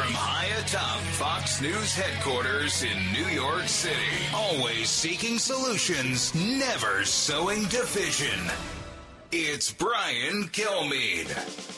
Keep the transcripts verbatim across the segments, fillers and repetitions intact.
From high atop Fox News headquarters in New York City, always seeking solutions, never sowing division. It's Brian Kilmeade.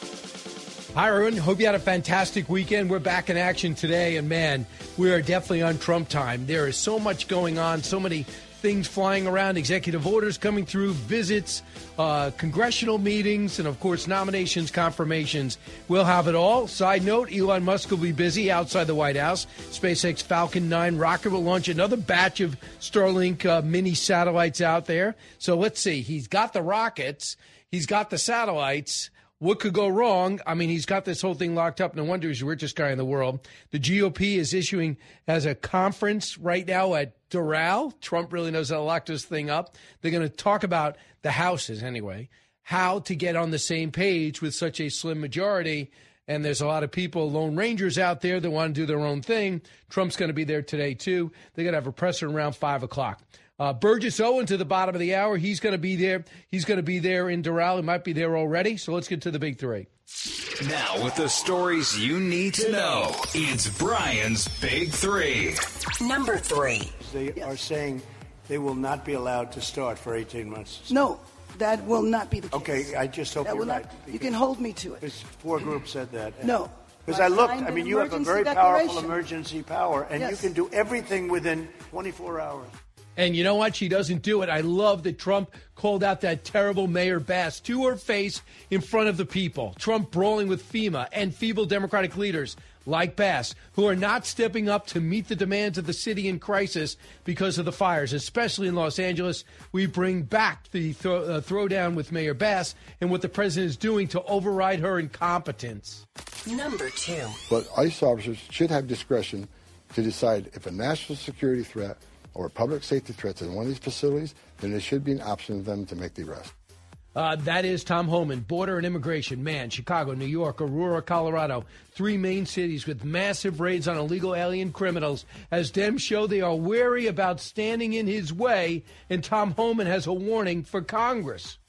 Hi, everyone. Hope you had a fantastic weekend. We're back in action today, and man, we are definitely on Trump time. There is so much going on, so many things flying around, executive orders coming through, visits, uh, congressional meetings, and, of course, nominations, confirmations. We'll have it all. Side note, Elon Musk will be busy outside the White House. SpaceX Falcon nine rocket will launch another batch of Starlink uh, mini satellites out there. So let's see. He's got the rockets. He's got the satellites. What could go wrong? I mean, he's got this whole thing locked up. No wonder he's the richest guy in the world. The G O P is issuing as a conference right now at Doral. Trump really knows how to lock this thing up. They're going to talk about the houses anyway, how to get on the same page with such a slim majority. And there's a lot of people, Lone Rangers out there that want to do their own thing. Trump's going to be there today, too. They're going to have a presser around five o'clock. Uh, Burgess Owen to the bottom of the hour. He's going to be there. He's going to be there in Doral. He might be there already. So let's get to the big three. Now with the stories you need to know, it's Brian's Big Three. Number three. They yes. are saying they will not be allowed to start for eighteen months. No, that will not be the case. Okay, I just hope that you're will right. Not, you can hold me to it. Because four groups said that. No. Because I looked, I mean, you have a very powerful emergency power, and yes. you can do everything within twenty-four hours. And you know what? She doesn't do it. I love that Trump called out that terrible Mayor Bass to her face in front of the people. Trump brawling with FEMA and feeble Democratic leaders like Bass, who are not stepping up to meet the demands of the city in crisis because of the fires, especially in Los Angeles. We bring back the throw, uh, throwdown with Mayor Bass and what the president is doing to override her incompetence. Number two. But ICE officers should have discretion to decide if a national security threat or a public safety threat in one of these facilities, then there should be an option for them to make the arrest. Uh, that is Tom Homan, border and immigration. Man, Chicago, New York, Aurora, Colorado, three main cities with massive raids on illegal alien criminals. As Dems show they are wary about standing in his way, and Tom Homan has a warning for Congress.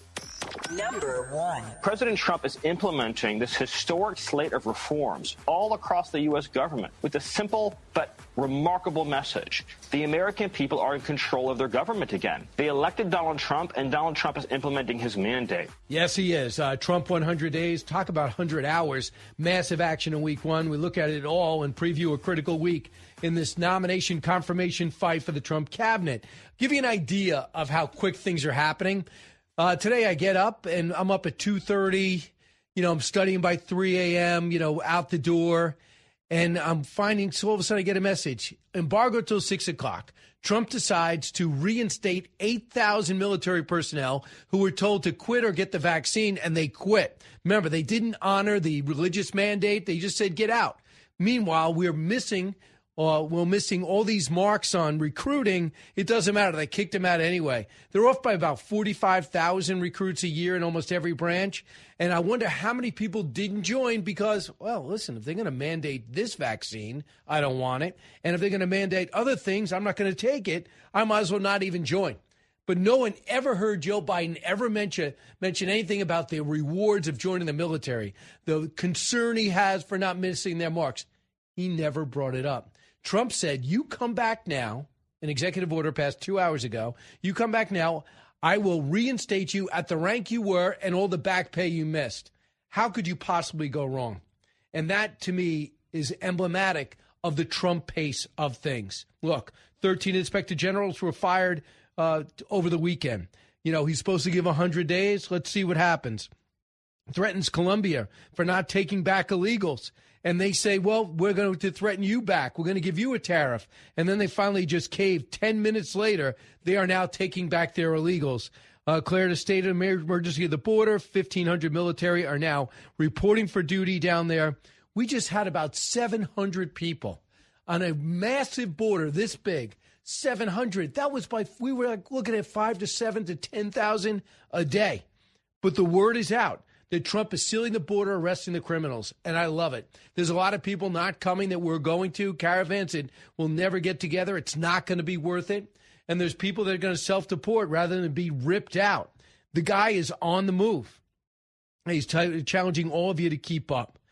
Number one. President Trump is implementing this historic slate of reforms all across the U S government with a simple but remarkable message. The American people are in control of their government again. They elected Donald Trump, and Donald Trump is implementing his mandate. Yes, he is. Uh, Trump one hundred days. Talk about one hundred hours. Massive action in week one. We look at it all and preview a critical week in this nomination confirmation fight for the Trump cabinet. Give you an idea of how quick things are happening. Uh, today I get up and I'm up at two thirty. You know, I'm studying by three a.m., you know, out the door. And I'm finding, so all of a sudden I get a message. Embargo till six o'clock. Trump decides to reinstate eight thousand military personnel who were told to quit or get the vaccine, and they quit. Remember, they didn't honor the religious mandate. They just said, get out. Meanwhile, we're missing Uh, we're missing all these marks on recruiting. It doesn't matter. They kicked him out anyway. They're off by about forty-five thousand recruits a year in almost every branch. And I wonder how many people didn't join because, well, listen, if they're going to mandate this vaccine, I don't want it. And if they're going to mandate other things, I'm not going to take it. I might as well not even join. But no one ever heard Joe Biden ever mention mention anything about the rewards of joining the military, the concern he has for not missing their marks. He never brought it up. Trump said, you come back now, an executive order passed two hours ago, you come back now, I will reinstate you at the rank you were and all the back pay you missed. How could you possibly go wrong? And that, to me, is emblematic of the Trump pace of things. Look, thirteen inspector generals were fired uh, over the weekend. You know, he's supposed to give one hundred days. Let's see what happens. Threatens Colombia for not taking back illegals. And they say, well, we're going to threaten you back. We're going to give you a tariff. And then they finally just caved. Ten minutes later, they are now taking back their illegals. Uh, declared a state of emergency at the border. fifteen hundred military are now reporting for duty down there. We just had about seven hundred people on a massive border this big. seven hundred. That was by, we were like looking at five to seven to ten thousand a day. But the word is out that Trump is sealing the border, arresting the criminals, and I love it. There's a lot of people not coming that we're going to, caravans that will never get together. It's not going to be worth it. And there's people that are going to self-deport rather than be ripped out. The guy is on the move. He's t- challenging all of you to keep up.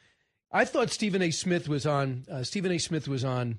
I thought Stephen A. Smith was on. Uh, Stephen A. Smith was on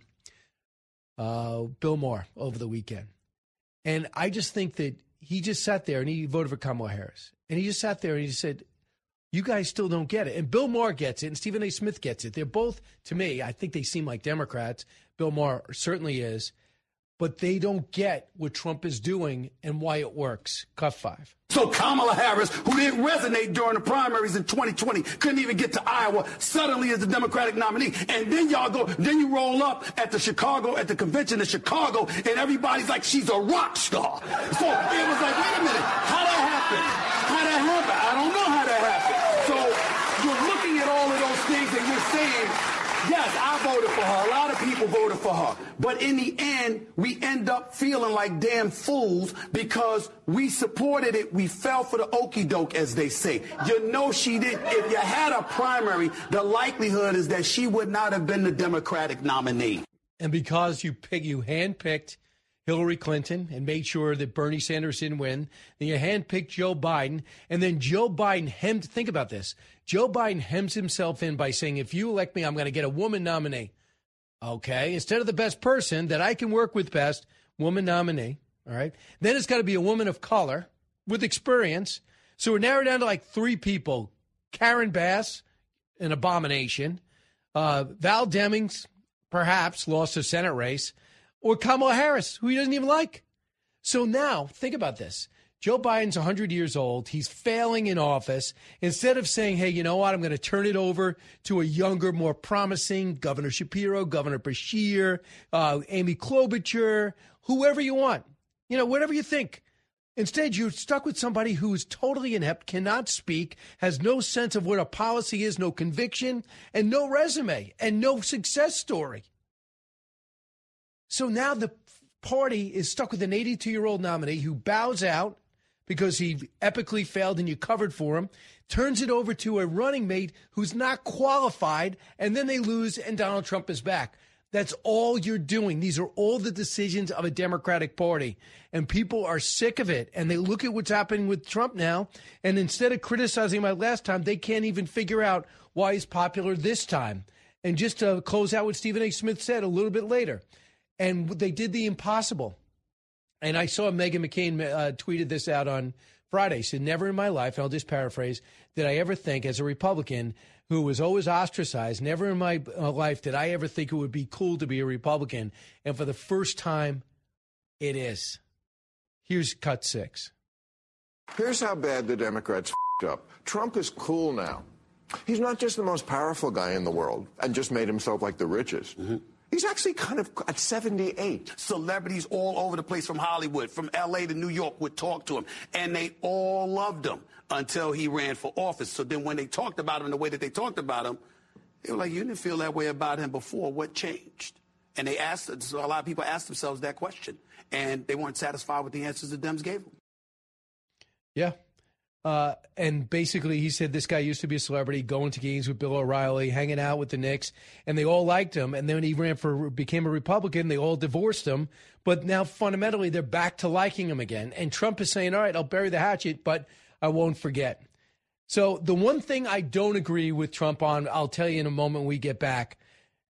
uh, Bill Maher over the weekend, and I just think that he just sat there and he voted for Kamala Harris, and he just sat there and he said, "You guys still don't get it." And Bill Maher gets it, and Stephen A. Smith gets it. They're both, to me, I think they seem like Democrats. Bill Maher certainly is, but they don't get what Trump is doing and why it works. Cut five. So Kamala Harris, who didn't resonate during the primaries in twenty twenty, couldn't even get to Iowa, suddenly is the Democratic nominee. And then y'all go, then you roll up at the Chicago, at the convention in Chicago, and everybody's like, she's a rock star. So it was like, wait a minute, how that happen? How that happen? I don't know how that happened. So you're looking at all of those things and you're saying, yes, I voted for her. A lot of people voted for her. But in the end, we end up feeling like damn fools because we supported it. We fell for the okie doke, as they say. You know she did. If you had a primary, the likelihood is that she would not have been the Democratic nominee. And because you pick, you handpicked Hillary Clinton and made sure that Bernie Sanders didn't win, then you handpicked Joe Biden, and then Joe Biden hemmed, think about this, Joe Biden hems himself in by saying, if you elect me, I'm going to get a woman nominee. Okay, instead of the best person that I can work with best, woman nominee, all right? Then it's got to be a woman of color with experience. So we're narrowed down to like three people. Karen Bass, an abomination. Uh, Val Demings, perhaps, lost a Senate race. Or Kamala Harris, who he doesn't even like. So now, think about this. Joe Biden's one hundred years old. He's failing in office. Instead of saying, hey, you know what, I'm going to turn it over to a younger, more promising Governor Shapiro, Governor Beshear, uh, Amy Klobuchar, whoever you want, you know, whatever you think. Instead, you're stuck with somebody who is totally inept, cannot speak, has no sense of what a policy is, no conviction, and no resume, and no success story. So now the party is stuck with an eighty-two-year-old nominee who bows out because he epically failed and you covered for him, turns it over to a running mate who's not qualified, and then they lose and Donald Trump is back. That's all you're doing. These are all the decisions of a Democratic Party, and people are sick of it, and they look at what's happening with Trump now, and instead of criticizing him last time, they can't even figure out why he's popular this time. And just to close out what Stephen A. Smith said a little bit later, and they did the impossible. And I saw Meghan McCain uh, tweeted this out on Friday. She said, never in my life, and I'll just paraphrase, did I ever think as a Republican who was always ostracized, never in my uh, life did I ever think it would be cool to be a Republican. And for the first time, it is. Here's cut six. Here's how bad the Democrats f***ed up. Trump is cool now. He's not just the most powerful guy in the world and just made himself like the richest. Mm-hmm. He's actually kind of at seventy-eight. Celebrities all over the place from Hollywood, from L A to New York would talk to him, and they all loved him until he ran for office. So then when they talked about him the way that they talked about him, they were like, you didn't feel that way about him before. What changed? And they asked, so a lot of people asked themselves that question, and they weren't satisfied with the answers the Dems gave them. Yeah. Uh, and basically, he said this guy used to be a celebrity, going to games with Bill O'Reilly, hanging out with the Knicks, and they all liked him. And then when he ran for, became a Republican, they all divorced him. But now, fundamentally, they're back to liking him again. And Trump is saying, all right, I'll bury the hatchet, but I won't forget. So the one thing I don't agree with Trump on, I'll tell you in a moment when we get back,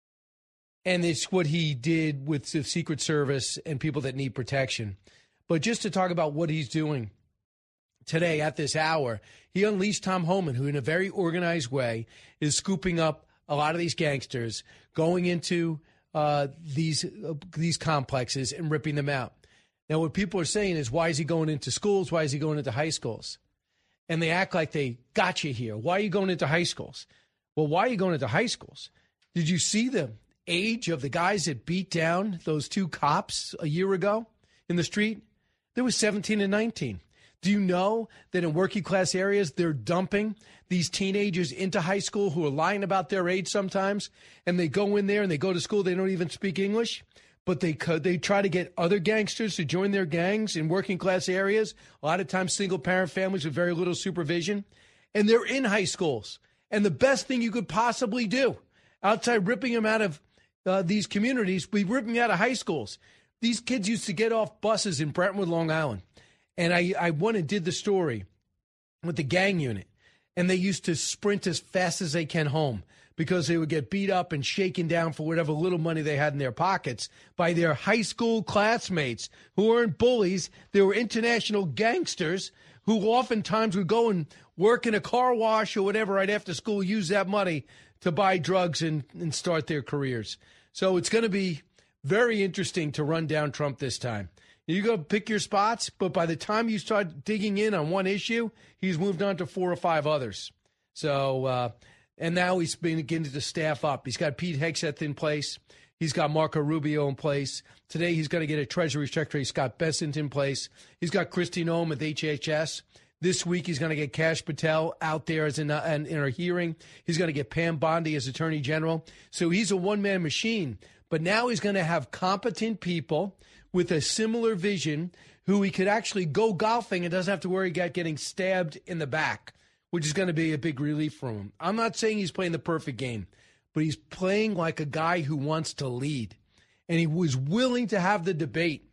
and it's what he did with the Secret Service and people that need protection. But just to talk about what he's doing today at this hour, he unleashed Tom Homan, who in a very organized way is scooping up a lot of these gangsters, going into uh, these uh, these complexes and ripping them out. Now, what people are saying is, why is he going into schools? Why is he going into high schools? And they act like they got you here. Why are you going into high schools? Well, why are you going into high schools? Did you see the age of the guys that beat down those two cops a year ago in the street? They were seventeen and nineteen. Do you know that in working class areas, they're dumping these teenagers into high school who are lying about their age sometimes, and they go in there and they go to school, they don't even speak English, but they they try to get other gangsters to join their gangs in working class areas, a lot of times single parent families with very little supervision, and they're in high schools. And the best thing you could possibly do outside ripping them out of uh, these communities, we rip them out of high schools. These kids used to get off buses in Brentwood, Long Island. And I, I went and did the story with the gang unit. and they used to sprint as fast as they can home because they would get beat up and shaken down for whatever little money they had in their pockets by their high school classmates who weren't bullies. They were international gangsters who oftentimes would go and work in a car wash or whatever right after school, use that money to buy drugs and, and start their careers. So it's going to be very interesting to run down Trump this time. You go pick your spots, but by the time you start digging in on one issue, he's moved on to four or five others. So, uh, and now he's beginning to staff up. He's got Pete Hegseth in place. He's got Marco Rubio in place. Today he's going to get a Treasury Secretary, Scott Bessent, in place. He's got Kristi Noem at H H S. This week he's going to get Kash Patel out there as in a, in a hearing. He's going to get Pam Bondi as Attorney General. So he's a one-man machine. But now he's going to have competent people with a similar vision who he could actually go golfing and doesn't have to worry about getting stabbed in the back, which is going to be a big relief for him. I'm not saying he's playing the perfect game, but he's playing like a guy who wants to lead. And he was willing to have the debate.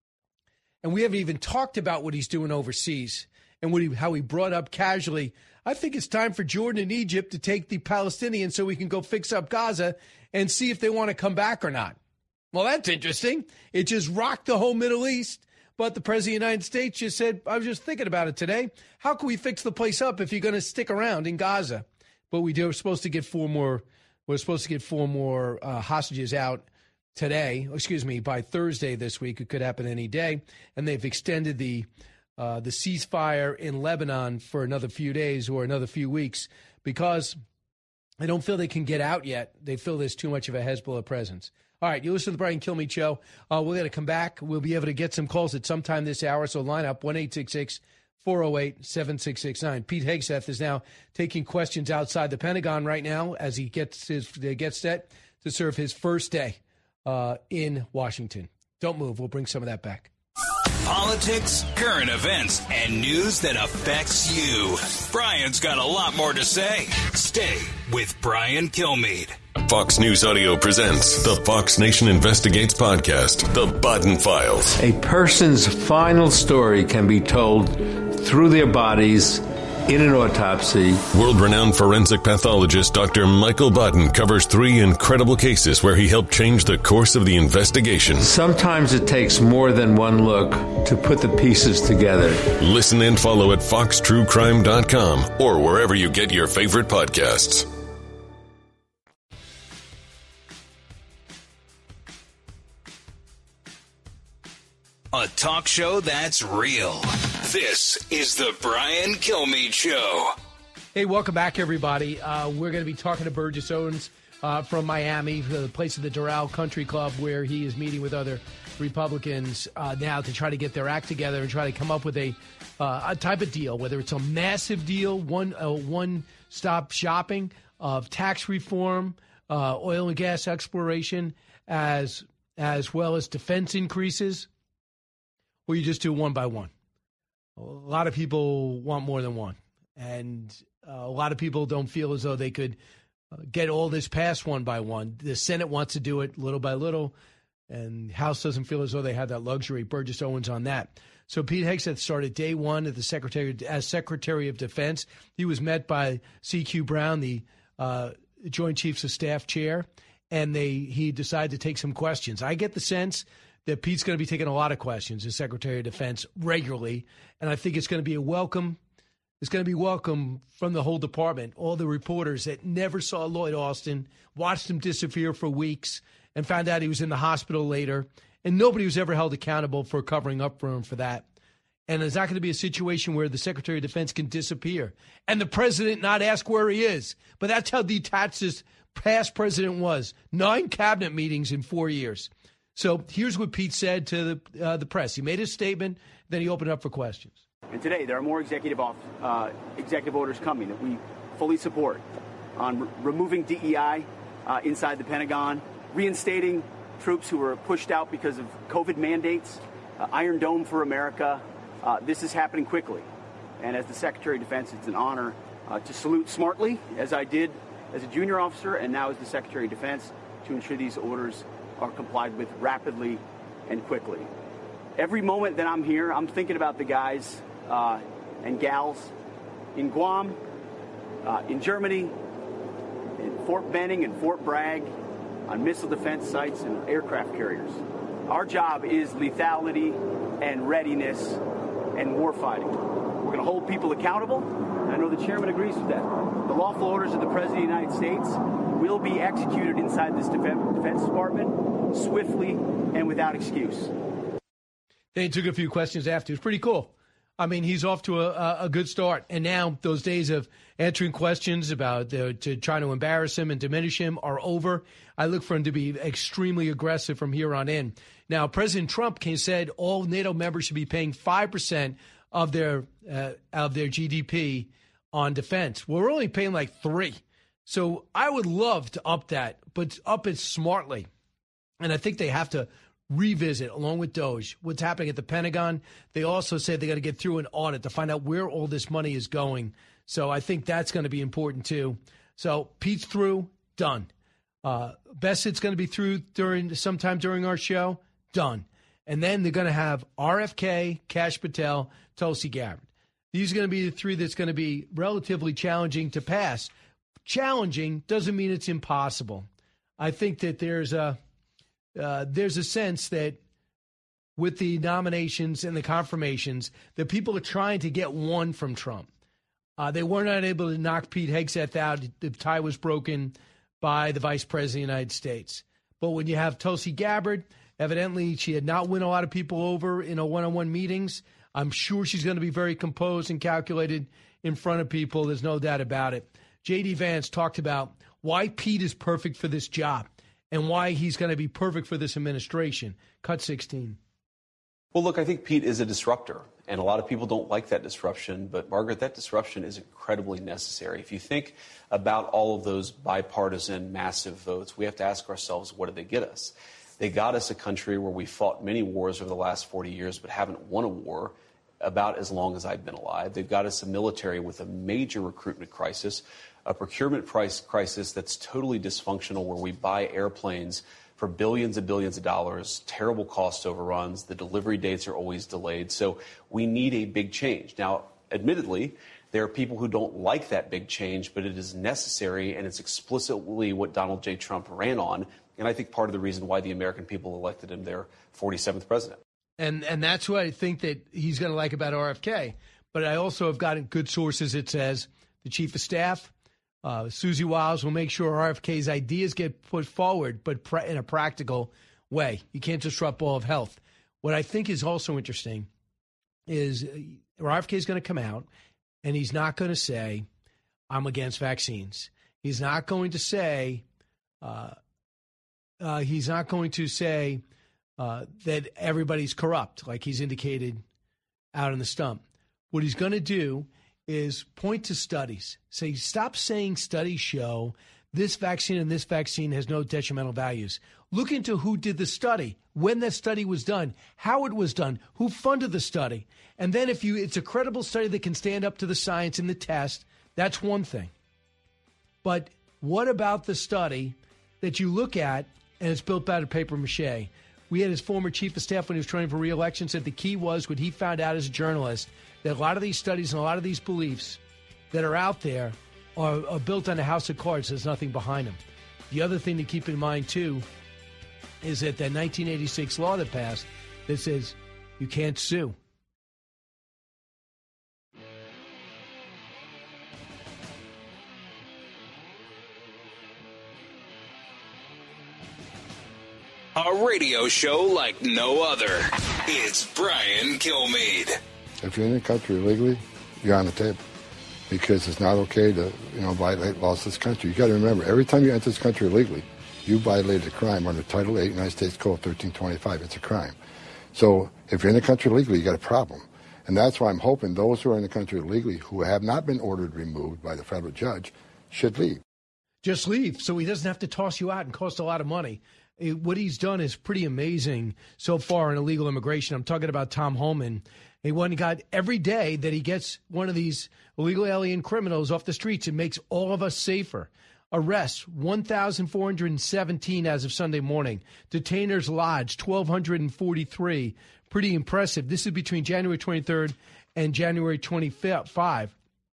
And we haven't even talked about what he's doing overseas and what he, how he brought up casually, I think it's time for Jordan and Egypt to take the Palestinians so we can go fix up Gaza and see if they want to come back or not. Well, that's interesting. It just rocked the whole Middle East. But the President of the United States just said, I was just thinking about it today. How can we fix the place up if you're going to stick around in Gaza? But we do, we're supposed to get four more. We're supposed to get four more uh, hostages out today. Excuse me, by Thursday this week. It could happen any day. And they've extended the uh, the ceasefire in Lebanon for another few days or another few weeks because they don't feel they can get out yet. They feel there's too much of a Hezbollah presence. All right, you listen to the Brian Kilmeade Show. Uh, we're going to come back. We'll be able to get some calls at some time this hour, so line up one eight six six, four oh eight, seven six six nine. Pete Hegseth is now taking questions outside the Pentagon right now as he gets his gets set to serve his first day uh, in Washington. Don't move. We'll bring some of that back. Politics, current events, and news that affects you. Brian's got a lot more to say. Stay with Brian Kilmeade. Fox News Audio presents the Fox Nation Investigates podcast, The Baden Files. A person's final story can be told through their bodies in an autopsy. World-renowned forensic pathologist Doctor Michael Baden covers three incredible cases where he helped change the course of the investigation. Sometimes it takes more than one look to put the pieces together. Listen and follow at fox true crime dot com or wherever you get your favorite podcasts. A talk show that's real. This is the Brian Kilmeade Show. Hey, welcome back, everybody. Uh, we're going to be talking to Burgess Owens uh, from Miami, the place of the Doral Country Club, where he is meeting with other Republicans uh, now to try to get their act together and try to come up with a, uh, a type of deal, whether it's a massive deal, one uh, one-stop shopping of tax reform, uh, oil and gas exploration, as as well as defense increases. Or you just do one by one. A lot of people want more than one. And uh, a lot of people don't feel as though they could uh, get all this passed one by one. The Senate wants to do it little by little, and House doesn't feel as though they have that luxury. Burgess Owens on that. So Pete Hegseth started day one at the Secretary as Secretary of Defense. He was met by C Q Brown, the uh, Joint Chiefs of Staff chair, and they he decided to take some questions. I get the sense that Pete's going to be taking a lot of questions as Secretary of Defense regularly, and I think it's going to be a welcome. It's going to be welcome from the whole department, all the reporters that never saw Lloyd Austin, watched him disappear for weeks, and found out he was in the hospital later, and nobody was ever held accountable for covering up for him for that. And there's not going to be a situation where the Secretary of Defense can disappear and the president not ask where he is. But that's how detached this past president was. Nine cabinet meetings in four years. So here's what Pete said to the uh, the press. He made his statement, then he opened up for questions. And today there are more executive off, uh, executive orders coming that we fully support on re- removing D E I uh, inside the Pentagon, reinstating troops who were pushed out because of COVID mandates, uh, Iron Dome for America. Uh, this is happening quickly. And as the Secretary of Defense, it's an honor uh, to salute smartly, as I did as a junior officer and now as the Secretary of Defense, to ensure these orders are complied with rapidly and quickly. Every moment that I'm here, I'm thinking about the guys uh, and gals in Guam, uh, in Germany, in Fort Benning and Fort Bragg, on missile defense sites and aircraft carriers. Our job is lethality and readiness and warfighting. We're going to hold people accountable. I know the chairman agrees with that. The lawful orders of the President of the United States will be executed inside this Defense Department swiftly and without excuse. They took a few questions after. It's pretty cool. I mean, he's off to a, a good start. And now those days of answering questions about uh, to trying to embarrass him and diminish him are over. I look for him to be extremely aggressive from here on in. Now, President Trump came, said all NATO members should be paying five percent of their uh, of their G D P on defense. Well, we're only paying like three. So I would love to up that, but up it smartly. And I think they have to revisit, along with Doge, what's happening at the Pentagon. They also said they got to get through an audit to find out where all this money is going. So I think that's going to be important, too. So Pete's through, done. Uh, Bessett's going to be through during sometime during our show, done. And then they're going to have R F K, Kash Patel, Tulsi Gabbard. These are going to be the three that's going to be relatively challenging to pass. Challenging doesn't mean it's impossible. I think that there's a uh, there's a sense that with the nominations and the confirmations, that people are trying to get one from Trump. Uh, they were not able to knock Pete Hegseth out. The tie was broken by the vice president of the United States. But when you have Tulsi Gabbard, evidently she had not won a lot of people over in a one-on-one meetings. I'm sure she's going to be very composed and calculated in front of people. There's no doubt about it. J D. Vance talked about why Pete is perfect for this job and why he's going to be perfect for this administration. Cut sixteen. Well, look, I think Pete is a disruptor, and a lot of people don't like that disruption. But, Margaret, that disruption is incredibly necessary. If you think about all of those bipartisan massive votes, we have to ask ourselves, what did they get us? They got us a country where we fought many wars over the last forty years but haven't won a war about as long as I've been alive. They've got us a military with a major recruitment crisis, a procurement price crisis that's totally dysfunctional, where we buy airplanes for billions and billions of dollars, terrible cost overruns, the delivery dates are always delayed. So we need a big change. Now, admittedly, there are people who don't like that big change, but it is necessary, and it's explicitly what Donald J. Trump ran on. And I think part of the reason why the American people elected him their forty-seventh president. And and that's what I think that he's going to like about R F K. But I also have gotten good sources. It says the chief of staff, uh, Susie Wiles, will make sure R F K's ideas get put forward, but pra- in a practical way. You can't disrupt all of health. What I think is also interesting is R F K is going to come out, and he's not going to say, I'm against vaccines. He's not going to say, uh, uh, he's not going to say uh, that everybody's corrupt, like he's indicated out in the stump. What he's going to do is point to studies. Say, stop saying studies show this vaccine and this vaccine has no detrimental values. Look into who did the study, when that study was done, how it was done, who funded the study. And then if you it's a credible study that can stand up to the science and the test, that's one thing. But what about the study that you look at and it's built out of paper mache? We had his former chief of staff when he was training for re-election said the key was what he found out as a journalist, that a lot of these studies and a lot of these beliefs that are out there are, are built on a house of cards. There's nothing behind them. The other thing to keep in mind, too, is that that nineteen eighty-six law that passed that says you can't sue. A radio show like no other. It's Brian Kilmeade. If you're in the country illegally, you're on the table. Because it's not okay to, you know, violate laws of this country. You got to remember, every time you enter this country illegally, you violated a crime under Title eight, United States Code thirteen twenty-five. It's a crime. So if you're in the country illegally, you got a problem. And that's why I'm hoping those who are in the country illegally, who have not been ordered removed by the federal judge, should leave. Just leave so he doesn't have to toss you out and cost a lot of money. It, what he's done is pretty amazing so far in illegal immigration. I'm talking about Tom Homan. He won, he got every day that he gets one of these illegal alien criminals off the streets, it makes all of us safer. Arrests, one thousand four hundred seventeen as of Sunday morning. Detainers lodged, one thousand two hundred forty-three. Pretty impressive. This is between January twenty-third and January twenty-fifth.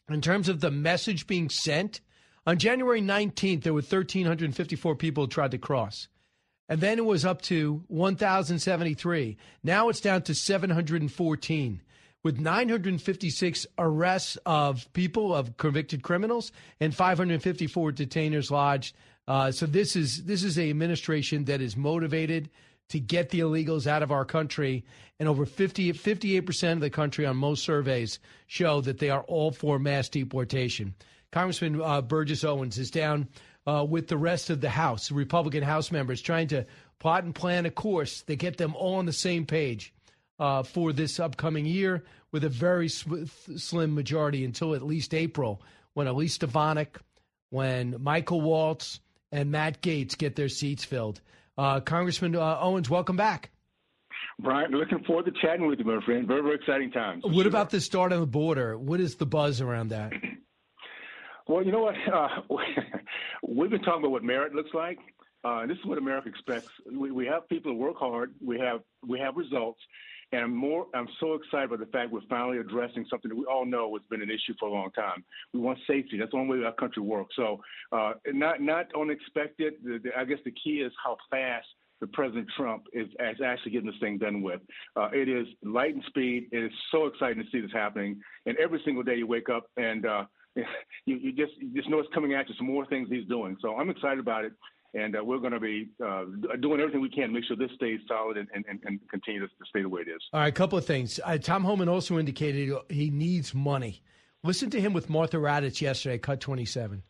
in terms of the message being sent, on January nineteenth, there were one thousand three hundred fifty-four people who tried to cross. And then it was up to one thousand seventy-three. Now it's down to seven hundred fourteen, with nine hundred fifty-six arrests of people, of convicted criminals, and five hundred fifty-four detainers lodged. Uh, so this is this is a administration that is motivated to get the illegals out of our country. And over fifty, fifty-eight percent of the country on most surveys show that they are all for mass deportation. Congressman uh, Burgess Owens is down uh, with the rest of the House, Republican House members, trying to plot and plan a course that get them all on the same page uh, for this upcoming year, with a very sw- slim majority until at least April, when Elise Stefanik, when Michael Waltz, and Matt Gaetz get their seats filled. Uh, Congressman uh, Owens, welcome back. Brian, looking forward to chatting with you, my friend. Very, very exciting times. What sure. about the start on the border? What is the buzz around that? Well, you know what? Uh, we've been talking about what merit looks like. Uh, this is what America expects. We, we have people who work hard. We have we have results. And I'm more, I'm so excited about the fact we're finally addressing something that we all know has been an issue for a long time. We want safety. That's the only way our country works. So uh, not not unexpected. The, the, I guess the key is how fast the President Trump is, is actually getting this thing done with. Uh, it is light and speed. It is so exciting to see this happening. And every single day you wake up and uh, you, you just you just know it's coming at you, some more things he's doing. So I'm excited about it. And uh, we're going to be uh, doing everything we can to make sure this stays solid and, and, and continue to stay the way it is. All right, a couple of things. Uh, Tom Homan also indicated he needs money. Listen to him with Martha Raddatz yesterday, cut twenty-seven.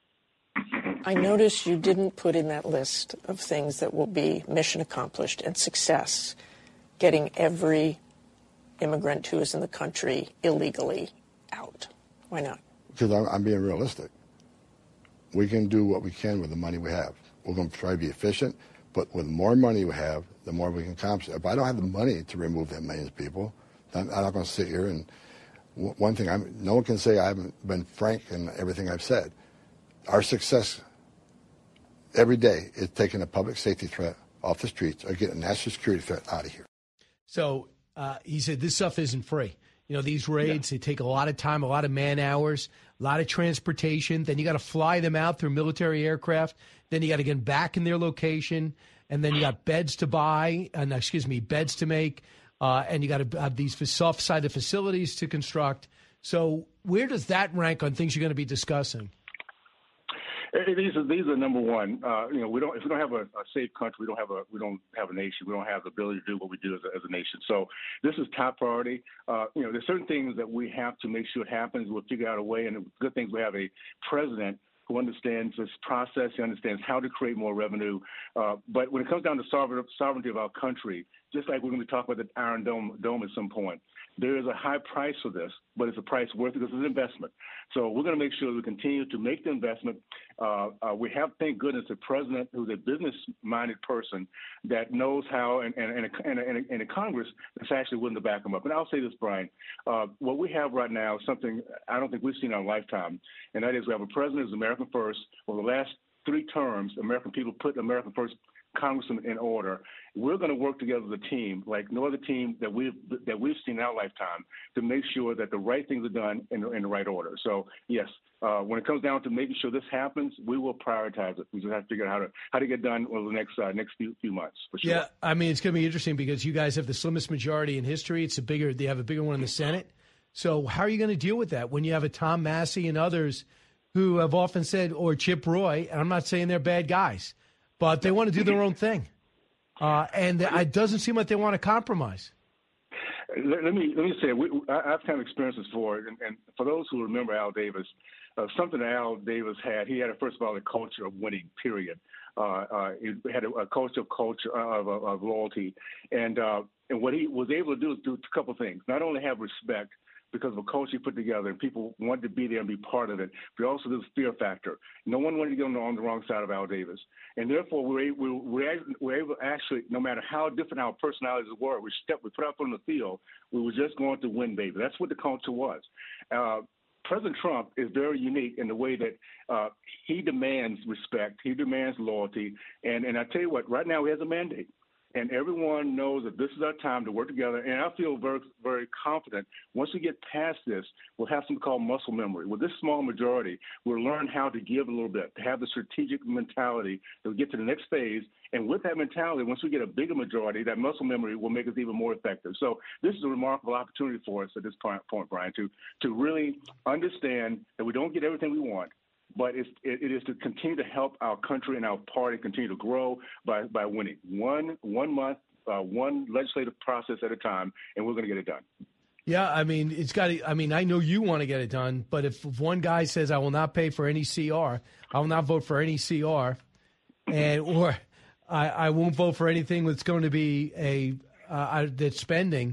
I noticed you didn't put in that list of things that will be mission accomplished and success, getting every immigrant who is in the country illegally out. Why not? Because I'm, I'm being realistic. We can do what we can with the money we have. We're going to try to be efficient, but with the more money we have, the more we can accomplish. If I don't have the money to remove that millions of people, then I'm not going to sit here and w- one thing, I'm, no one can say I haven't been frank in everything I've said. Our success every day is taking a public safety threat off the streets or getting a national security threat out of here. So uh, he said this stuff isn't free. You know, these raids, yeah. they take a lot of time, a lot of man hours, a lot of transportation. Then you got to fly them out through military aircraft. Then you got to get them back in their location. And then you got beds to buy, and excuse me, beds to make. Uh, and you got to have these soft-sided facilities to construct. So where does that rank on things you're going to be discussing? These are these are number one. Uh, you know, we don't if we don't have a, a safe country, we don't have a we don't have a nation. We don't have the ability to do what we do as a, as a nation. So this is top priority. Uh, you know, there's certain things that we have to make sure it happens. We'll figure out a way. And the good things, we have a president who understands this process. He understands how to create more revenue. Uh, but when it comes down to sovereignty of our country, just like we're going to be talking about the Iron Dome, Dome at some point, there is a high price for this, but it's a price worth it because it's an investment. So we're going to make sure we continue to make the investment. Uh, uh, we have, thank goodness, a president who's a business-minded person that knows how, and, and, and, a, and, a, and a Congress that's actually willing to back him up. And I'll say this, Brian, uh, what we have right now is something I don't think we've seen in our lifetime, and that is we have a president who's American first. For the last three terms, American people put American first Congressman in order. We're going to work together as a team, like no other team that we've that we've seen in our lifetime, to make sure that the right things are done in, in the right order. So yes, uh, when it comes down to making sure this happens, we will prioritize it. We just have to figure out how to how to get done over the next uh, next few few months. For sure. Yeah, I mean it's going to be interesting because you guys have the slimmest majority in history. It's a bigger they have a bigger one in the Senate. So how are you going to deal with that when you have a Tom Massie and others who have often said, or Chip Roy, and I'm not saying they're bad guys, but they want to do their own thing. Uh, and it doesn't seem like they want to compromise. Let, let me let me say, we, I, I've kind of experienced this before, and, and for those who remember Al Davis, uh, something that Al Davis had, he had, a, first of all, a culture of winning, period. Uh, uh, he had a, a culture of culture of, of, of loyalty, and uh, and what he was able to do is do a couple things. Not only have respect, because of a culture he put together, and people wanted to be there and be part of it. But also this fear factor. No one wanted to go on the wrong side of Al Davis. And therefore, we were, we were able to actually, no matter how different our personalities were, we stepped, we put up on the field, we were just going to win, baby. That's what the culture was. Uh, President Trump is very unique in the way that uh, he demands respect, he demands loyalty. And, and I tell you what, right now he has a mandate. And everyone knows that this is our time to work together. And I feel very, very confident once we get past this, we'll have something called muscle memory. With this small majority, we'll learn how to give a little bit, to have the strategic mentality to get to the next phase. And with that mentality, once we get a bigger majority, that muscle memory will make us even more effective. So this is a remarkable opportunity for us at this point, Brian, to, to really understand that we don't get everything we want. But it's, it, it is to continue to help our country and our party continue to grow by, by winning one one month, uh, one legislative process at a time, and we're going to get it done. Yeah, I mean, it's got to, I mean, I know you want to get it done, but if one guy says I will not pay for any C R, I will not vote for any C R, and or I, I won't vote for anything that's going to be a uh, that's spending,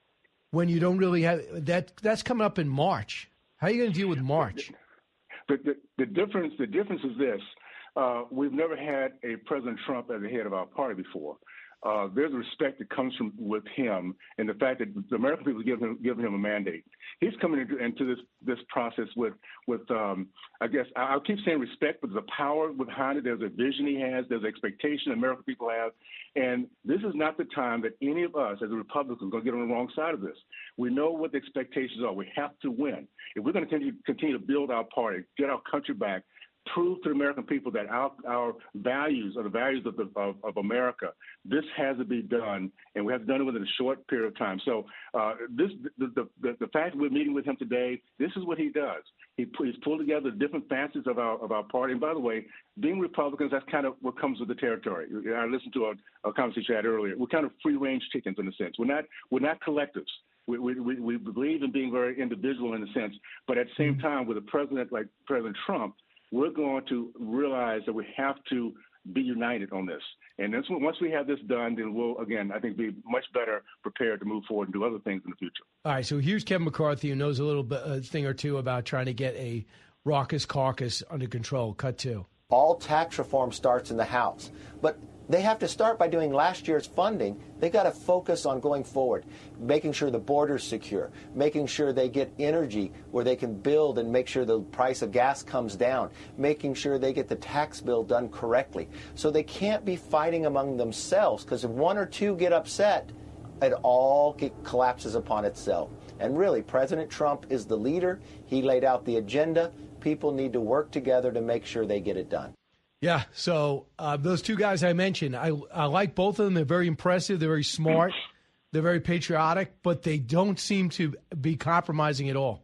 when you don't really have that, that's coming up in March. How are you going to deal with March? The, the, the difference the difference is this. Uh, we've never had a President Trump as the head of our party before. Uh, there's a respect that comes from with him and the fact that the American people give him, give him a mandate. He's coming into, into this this process with, with um, I guess, I'll keep saying respect, but there's a power behind it. There's a vision he has. There's an expectation American people have. And this is not the time that any of us as a Republican are going to get on the wrong side of this. We know what the expectations are. We have to win. If we're going to continue, continue to build our party, get our country back, prove to the American people that our, our values are the values of, the, of, of America. This has to be done, and we have done it within a short period of time. So uh, this, the, the, the, the fact that we're meeting with him today, this is what he does. He, he's pulled together different facets of our of our party. And by the way, being Republicans, that's kind of what comes with the territory. I listened to a, a conversation I had earlier. We're kind of free-range chickens in a sense. We're not we're not collectives. We, we, we believe in being very individual in a sense, but at the same time, with a president like President Trump, we're going to realize that we have to be united on this. And that's when, once we have this done, then we'll, again, I think, be much better prepared to move forward and do other things in the future. All right, so here's Kevin McCarthy, who knows a little bit, a thing or two about trying to get a raucous caucus under control. Cut two. All tax reform starts in the House. But they have to start by doing last year's funding. They got to focus on going forward, making sure the border's secure, making sure they get energy where they can build and make sure the price of gas comes down, making sure they get the tax bill done correctly. So they can't be fighting among themselves, because if one or two get upset, it all get, collapses upon itself. And really, President Trump is the leader. He laid out the agenda. People need to work together to make sure they get it done. Yeah, so uh, those two guys I mentioned, I, I like both of them. They're very impressive. They're very smart. They're very patriotic, but they don't seem to be compromising at all.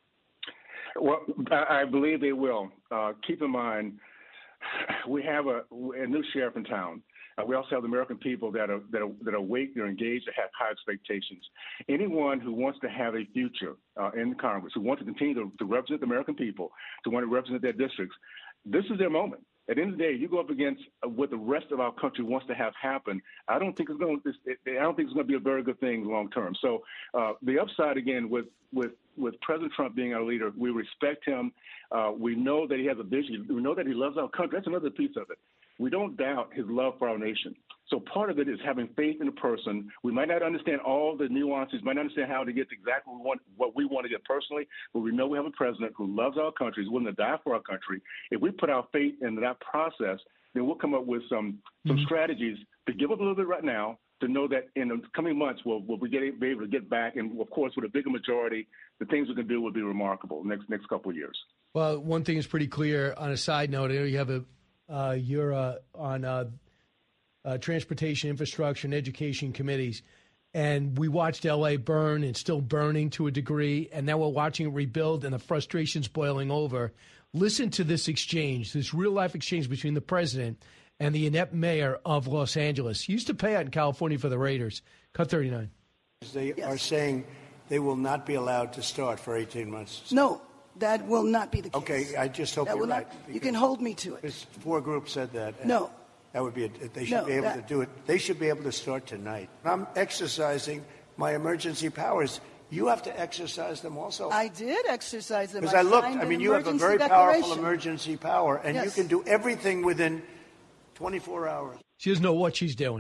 Well, I believe they will. Uh, keep in mind, we have a, a new sheriff in town. Uh, we also have the American people that are that are, that are awake, they're engaged, that have high expectations. Anyone who wants to have a future uh, in Congress, who wants to continue to, to represent the American people, to want to represent their districts, this is their moment. At the end of the day, you go up against what the rest of our country wants to have happen. I don't think it's going to. I don't think it's going to be a very good thing long term. So uh, the upside again with with with President Trump being our leader, we respect him. Uh, we know that he has a vision. We know that he loves our country. That's another piece of it. We don't doubt his love for our nation. So part of it is having faith in a person. We might not understand all the nuances, might not understand how to get to exactly what we want, what we want to get personally, but we know we have a president who loves our country, is willing to die for our country. If we put our faith in that process, then we'll come up with some some mm-hmm. strategies to give up a little bit right now, to know that in the coming months we'll, we'll be, getting, be able to get back. And, of course, with a bigger majority, the things we can do will be remarkable next next couple of years. Well, one thing is pretty clear. On a side note, you have a uh, you're uh, on uh, uh, transportation, infrastructure, and education committees, and we watched L A burn and still burning to a degree, and now we're watching it rebuild, and the frustration's boiling over. Listen to this exchange, this real-life exchange between the president and the inept mayor of Los Angeles. He used to pay out in California for the Raiders. Cut thirty-nine. They yes. are saying they will not be allowed to start for eighteen months. No, that will not be the case. Okay, I just hope that you're will right. Not, you can hold me to it. Four groups said that. No. That would be a, they should no, be able that, to do it. They should be able to start tonight. I'm exercising my emergency powers. You have to exercise them also. I did exercise them. Because I, I looked. I mean, you have a very powerful emergency power, and yes. you can do everything within twenty-four hours. She doesn't know what she's doing.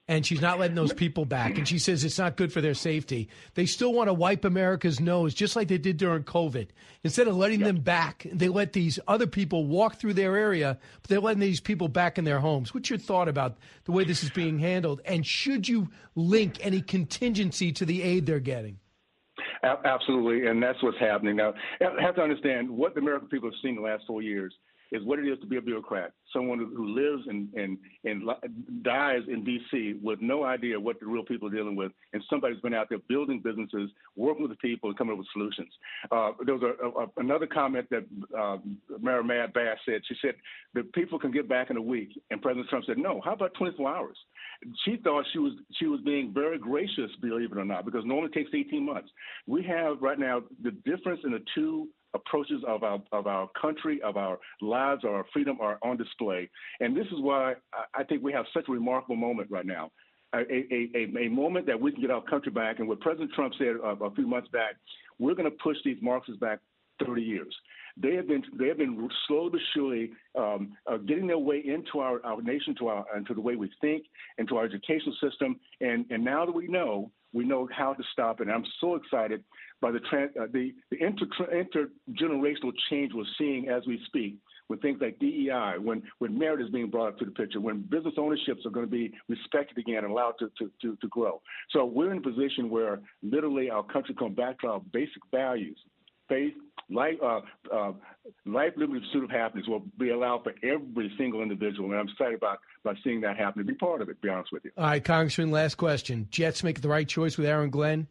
and she's not letting those people back. And she says it's not good for their safety. They still want to wipe America's nose, just like they did during COVID. Instead of letting them back, they let these other people walk through their area, but they're letting these people back in their homes. What's your thought about the way this is being handled? And should you link any contingency to the aid they're getting? Absolutely, and that's what's happening now. You have to understand what the American people have seen the last four years is what it is to be a bureaucrat, someone who lives and, and, and dies in D C with no idea what the real people are dealing with, and somebody's been out there building businesses, working with the people, and coming up with solutions. Uh, there was a, a, another comment that uh, Mayor Mad Bass said. She said that people can get back in a week, and President Trump said, no, how about twenty-four hours? She thought she was she was being very gracious, believe it or not, because normally it takes eighteen months. We have right now the difference in the two approaches of our of our country, of our lives, of our freedom are on display. And this is why I think we have such a remarkable moment right now, a, a, a, a moment that we can get our country back. And what President Trump said a, a few months back, we're going to push these Marxists back thirty years. They have been they have been slowly but surely um, uh, getting their way into our, our nation, to our into the way we think, into our educational system. And and now that we know, we know how to stop it. And I'm so excited by the trans, uh, the, the inter, intergenerational change we're seeing as we speak, with things like D E I, when, when merit is being brought up to the picture, when business ownerships are going to be respected again and allowed to, to, to, to grow. So we're in a position where literally our country comes back to our basic values. Faith, life, uh, uh, life, liberty, pursuit of happiness will be allowed for every single individual. And I'm excited about, about seeing that happen, to be part of it, to be honest with you. All right, Congressman, last question. Jets make the right choice with Aaron Glenn?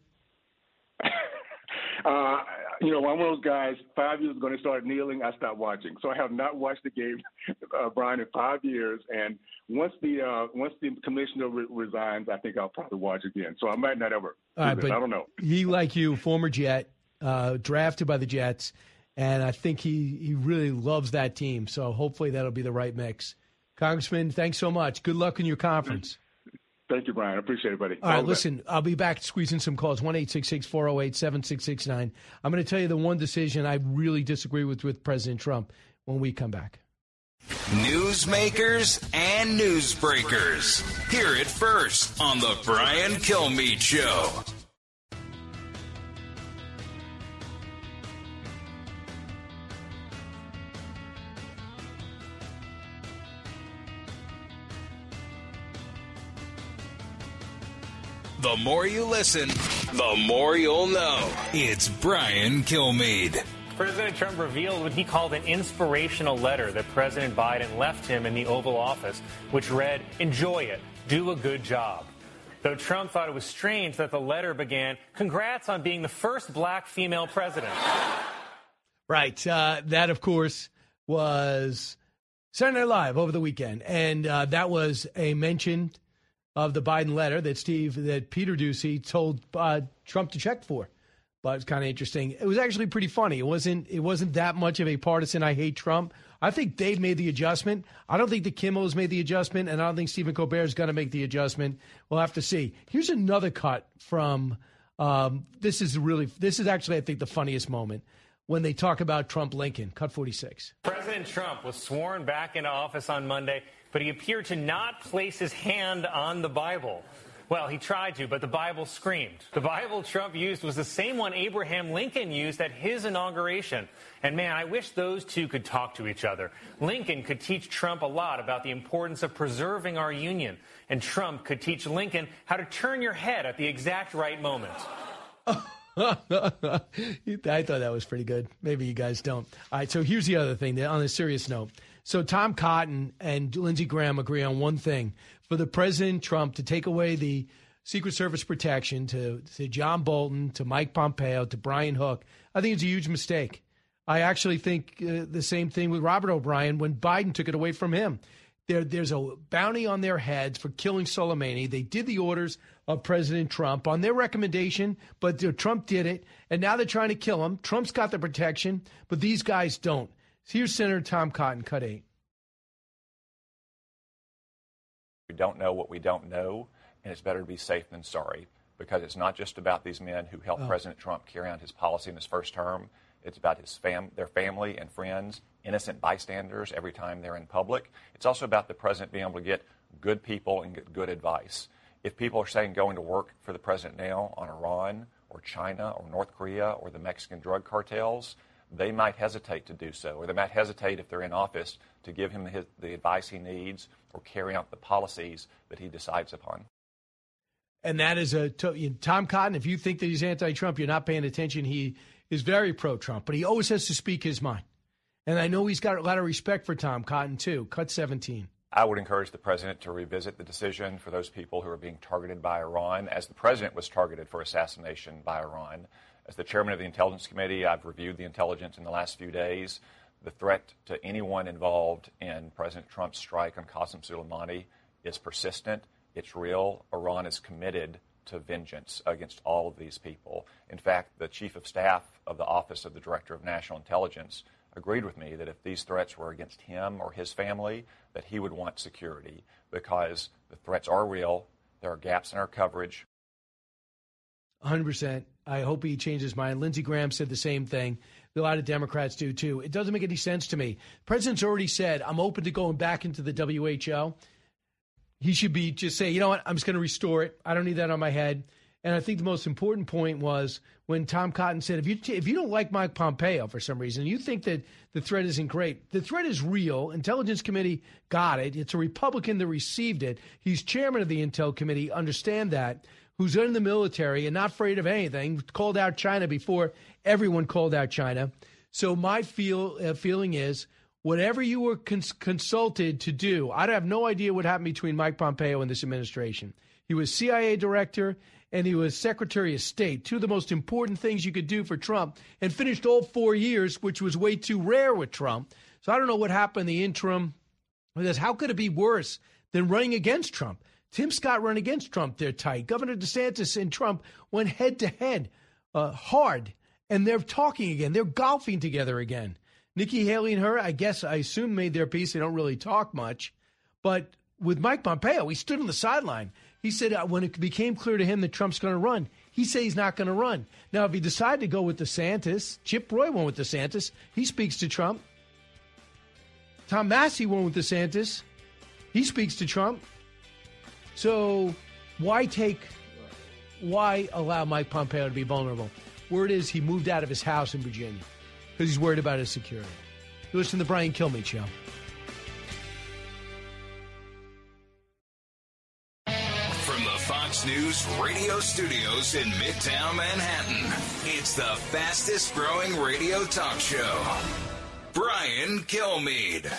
Uh, you know, I'm one of those guys, five years ago, they started kneeling, I stopped watching. So I have not watched the game, uh, Brian, in five years. And once the uh, once the commissioner re- resigns, I think I'll probably watch again. So I might not ever do All right, this. but I don't know. He, like you, former Jet, uh, drafted by the Jets, and I think he, he really loves that team. So hopefully that'll be the right mix. Congressman, thanks so much. Good luck in your conference. Thank you, Brian. I appreciate it, buddy. All right, listen, I'll be back squeezing some calls, one eight six six, four oh eight, seven six six nine. I'm going to tell you the one decision I really disagree with with President Trump when we come back. Newsmakers and newsbreakers. Hear it first on the Brian Kilmeade Show. The more you listen, the more you'll know. It's Brian Kilmeade. President Trump revealed what he called an inspirational letter that President Biden left him in the Oval Office, which read, "Enjoy it. Do a good job." Though Trump thought it was strange that the letter began, "Congrats on being the first black female president." Right. Uh, that, of course, was Saturday Night Live over the weekend. And uh, that was a mention of the Biden letter that Steve, that Peter Doocy told uh, Trump to check for. But it's kind of interesting. It was actually pretty funny. It wasn't it wasn't that much of a partisan I hate Trump. I think Dave made the adjustment. I don't think the Kimmels made the adjustment, and I don't think Stephen Colbert is going to make the adjustment. We'll have to see. Here's another cut from um, this is really this is actually, I think, the funniest moment when they talk about Trump Lincoln. Cut forty-six. President Trump was sworn back into office on Monday, but he appeared to not place his hand on the Bible. Well, he tried to, but the Bible screamed. The Bible Trump used was the same one Abraham Lincoln used at his inauguration. And man, I wish those two could talk to each other. Lincoln could teach Trump a lot about the importance of preserving our union. And Trump could teach Lincoln how to turn your head at the exact right moment. I thought that was pretty good. Maybe you guys don't. All right, so here's the other thing, on a serious note. So Tom Cotton and Lindsey Graham agree on one thing. For the President Trump to take away the Secret Service protection to, to John Bolton, to Mike Pompeo, to Brian Hook, I think it's a huge mistake. I actually think uh, the same thing with Robert O'Brien when Biden took it away from him. There, there's a bounty on their heads for killing Soleimani. They did the orders of President Trump on their recommendation, but uh, Trump did it, and now they're trying to kill him. Trump's got the protection, but these guys don't. Here's Senator Tom Cotton, cut eight. We don't know what we don't know, and it's better to be safe than sorry, because it's not just about these men who helped oh. President Trump carry out his policy in his first term. It's about his fam- their family and friends, innocent bystanders every time they're in public. It's also about the president being able to get good people and get good advice. If people are saying going to work for the president now on Iran or China or North Korea or the Mexican drug cartels, they might hesitate to do so, or they might hesitate if they're in office to give him his, the advice he needs or carry out the policies that he decides upon. And that is a Tom Cotton. If you think that he's anti-Trump, you're not paying attention. He is very pro-Trump, but he always has to speak his mind. And I know he's got a lot of respect for Tom Cotton, too. Cut seventeen. I would encourage the president to revisit the decision for those people who are being targeted by Iran, as the president was targeted for assassination by Iran. As the chairman of the Intelligence Committee, I've reviewed the intelligence in the last few days. The threat to anyone involved in President Trump's strike on Qasem Soleimani is persistent. It's real. Iran is committed to vengeance against all of these people. In fact, the chief of staff of the Office of the Director of National Intelligence agreed with me that if these threats were against him or his family, that he would want security because the threats are real. There are gaps in our coverage. one hundred percent. I hope he changes his mind. Lindsey Graham said the same thing. A lot of Democrats do, too. It doesn't make any sense to me. The president's already said, I'm open to going back into the W H O. He should be just say, you know what, I'm just going to restore it. I don't need that on my head. And I think the most important point was when Tom Cotton said, if you t- if you don't like Mike Pompeo for some reason, you think that the threat isn't great. The threat is real. Intelligence Committee got it. It's a Republican that received it. He's chairman of the Intel Committee. Understand that. Who's in the military and not afraid of anything, called out China before everyone called out China. So my feel uh, feeling is whatever you were cons- consulted to do, I have no idea what happened between Mike Pompeo and this administration. He was C I A director and he was Secretary of State, two of the most important things you could do for Trump, and finished all four years, which was way too rare with Trump. So I don't know what happened in the interim. Because how could it be worse than running against Trump? Tim Scott ran against Trump. They're tight. Governor DeSantis and Trump went head to head uh, hard, and they're talking again. They're golfing together again. Nikki Haley and her, I guess, I assume, made their peace. They don't really talk much. But with Mike Pompeo, he stood on the sideline. He said uh, when it became clear to him that Trump's going to run, he said he's not going to run. Now, if he decided to go with DeSantis, Chip Roy went with DeSantis. He speaks to Trump. Tom Massey went with DeSantis. He speaks to Trump. So why take, why allow Mike Pompeo to be vulnerable? Word is he moved out of his house in Virginia because he's worried about his security. You listen to the Brian Kilmeade Show. From the Fox News radio studios in Midtown Manhattan, it's the fastest growing radio talk show. Brian Kilmeade.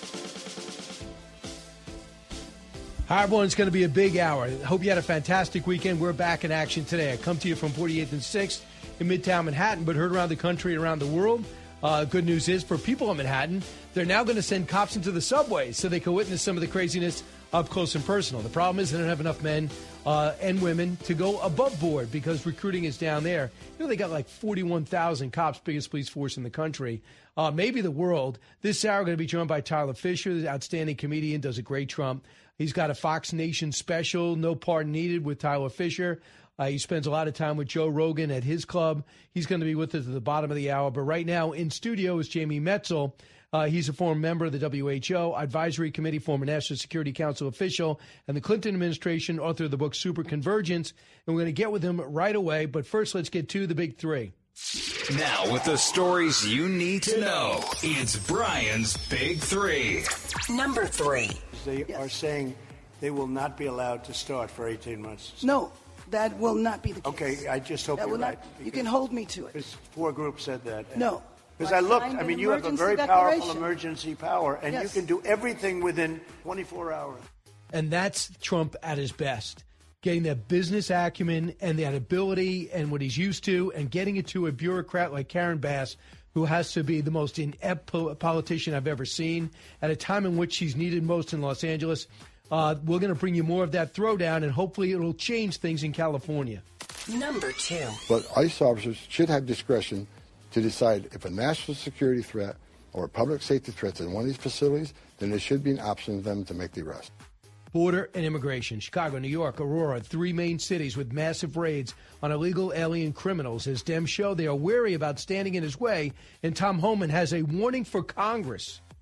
Hi, everyone. It's going to be a big hour. Hope you had a fantastic weekend. We're back in action today. I come to you from forty-eighth and sixth in Midtown Manhattan, but heard around the country and around the world. Uh, good news is for people in Manhattan, they're now going to send cops into the subways so they can witness some of the craziness up close and personal. The problem is they don't have enough men uh, and women to go above board because recruiting is down there. You know, they got like forty-one thousand cops, biggest police force in the country, uh, maybe the world. This hour, going to be joined by Tyler Fisher, the outstanding comedian, does a great Trump. He's got a Fox Nation special, No Pardon Needed, with Tyler Fisher. Uh, he spends a lot of time with Joe Rogan at his club. He's going to be with us at the bottom of the hour. But right now in studio is Jamie Metzl. Uh, he's a former member of the W H O Advisory Committee, former National Security Council official, and the Clinton administration, author of the book Super Convergence. And we're going to get with him right away. But first, let's get to the big three. Now, with the stories you need to know, it's Brian's Big Three. Number three. They yes. are saying they will not be allowed to start for eighteen months. No, that will not be the case. Okay, I just hope that you're will right. Not, you can hold me to it. Because four groups said that. No. Because I looked, I mean, you have a very powerful emergency power, and yes. you can do everything within twenty-four hours. And that's Trump at his best. Getting that business acumen and that ability and what he's used to, and getting it to a bureaucrat like Karen Bass, who has to be the most inept politician I've ever seen at a time in which she's needed most in Los Angeles. Uh, we're going to bring you more of that throwdown, and hopefully it'll change things in California. Number two. But ICE officers should have discretion to decide if a national security threat or a public safety threat is in one of these facilities, then there should be an option for them to make the arrest. Border and immigration. Chicago, New York, Aurora, three main cities with massive raids on illegal alien criminals. As Dems show, they are wary about standing in his way, and Tom Homan has a warning for Congress.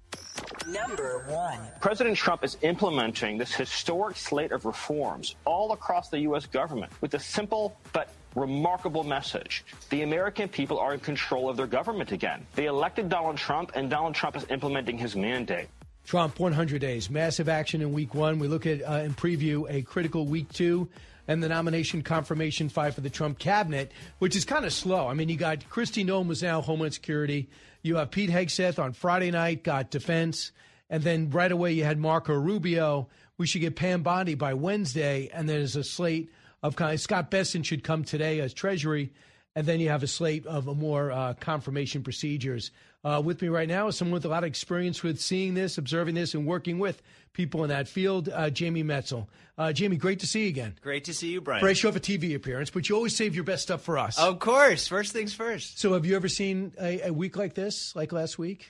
Number one. President Trump is implementing this historic slate of reforms all across the U S government with a simple but remarkable message. The American people are in control of their government again. They elected Donald Trump, and Donald Trump is implementing his mandate. Trump, one hundred days, massive action in week one. We look at uh, and preview a critical week two and the nomination confirmation five for the Trump cabinet, which is kind of slow. I mean, you got Kristi Noem was now Homeland Security. You have Pete Hegseth on Friday night, got defense. And then right away you had Marco Rubio. We should get Pam Bondi by Wednesday. And there's a slate of kind of, Scott Bessent should come today as Treasury. And then you have a slate of a more uh, confirmation procedures. Uh, with me right now is someone with a lot of experience with seeing this, observing this, and working with people in that field, uh, Jamie Metzl. Uh, Jamie, great to see you again. Great to see you, Brian. Fresh off a T V appearance, but you always save your best stuff for us. Of course. First things first. So have you ever seen a, a week like this, like last week?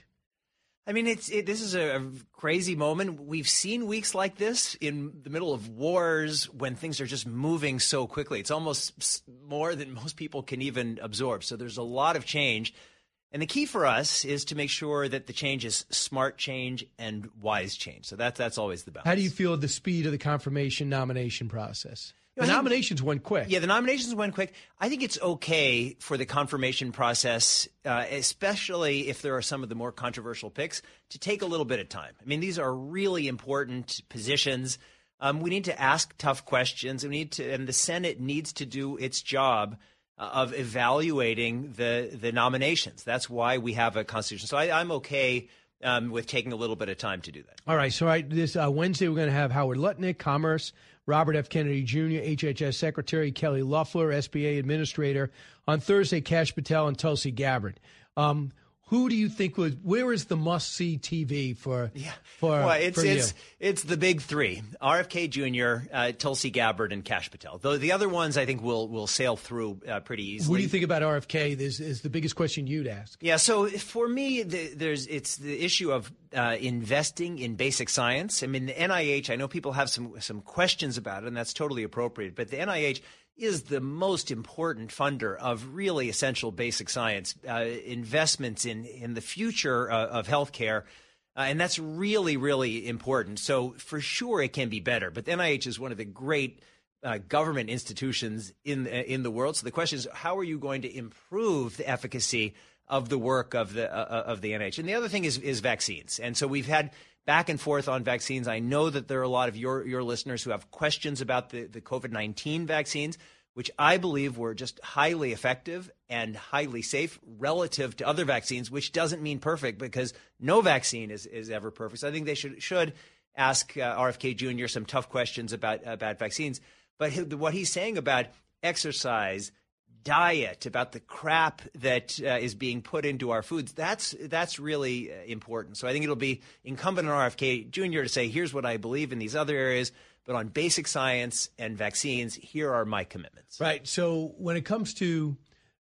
I mean, it's it, this is a, a crazy moment. We've seen weeks like this in the middle of wars when things are just moving so quickly. It's almost more than most people can even absorb. So there's a lot of change. And the key for us is to make sure that the change is smart change and wise change. So that's that's always the balance. How do you feel the speed of the confirmation nomination process? You The know, I think- nominations went quick. Yeah, the nominations went quick. I think it's okay for the confirmation process, uh, especially if there are some of the more controversial picks, to take a little bit of time. I mean, these are really important positions. Um, we need to ask tough questions. We need to, and the Senate needs to do its job uh, of evaluating the the nominations. That's why we have a constitution. So I, I'm okay um, with taking a little bit of time to do that. All right. So right, this uh, Wednesday, we're going to have Howard Lutnick, Commerce, Robert F. Kennedy Junior, H H S Secretary, Kelly Loeffler, S B A Administrator. On Thursday, Kash Patel and Tulsi Gabbard. Um, who do you think was, where is the must-see T V for, yeah. for, Well, it's for it's you? it's the big three: R F K Junior, uh, Tulsi Gabbard, and Kash Patel. Though the other ones, I think, will will sail through uh, pretty easily. What do you think about R F K? This is the biggest question you'd ask. Yeah, so for me, the, there's it's the issue of uh, investing in basic science. I mean, the N I H. I know people have some some questions about it, and that's totally appropriate. But the N I H is the most important funder of really essential basic science, uh, investments in in the future uh, of healthcare. Uh, and that's really, really important. So for sure, it can be better. But the N I H is one of the great uh, government institutions in in the world. So the question is, how are you going to improve the efficacy of the work of the uh, of the N I H? And the other thing is is vaccines. And so we've had back and forth on vaccines. I know that there are a lot of your your listeners who have questions about the, the COVID nineteen vaccines, which I believe were just highly effective and highly safe relative to other vaccines, which doesn't mean perfect because no vaccine is, is ever perfect. So I think they should should ask uh, R F K Junior some tough questions about, about vaccines. But he, what he's saying about exercise, diet, about the crap that uh, is being put into our foods, that's that's really uh, important. So I think it'll be incumbent on R F K Junior to say, here's what I believe in these other areas, but on basic science and vaccines, here are my commitments. Right. So when it comes to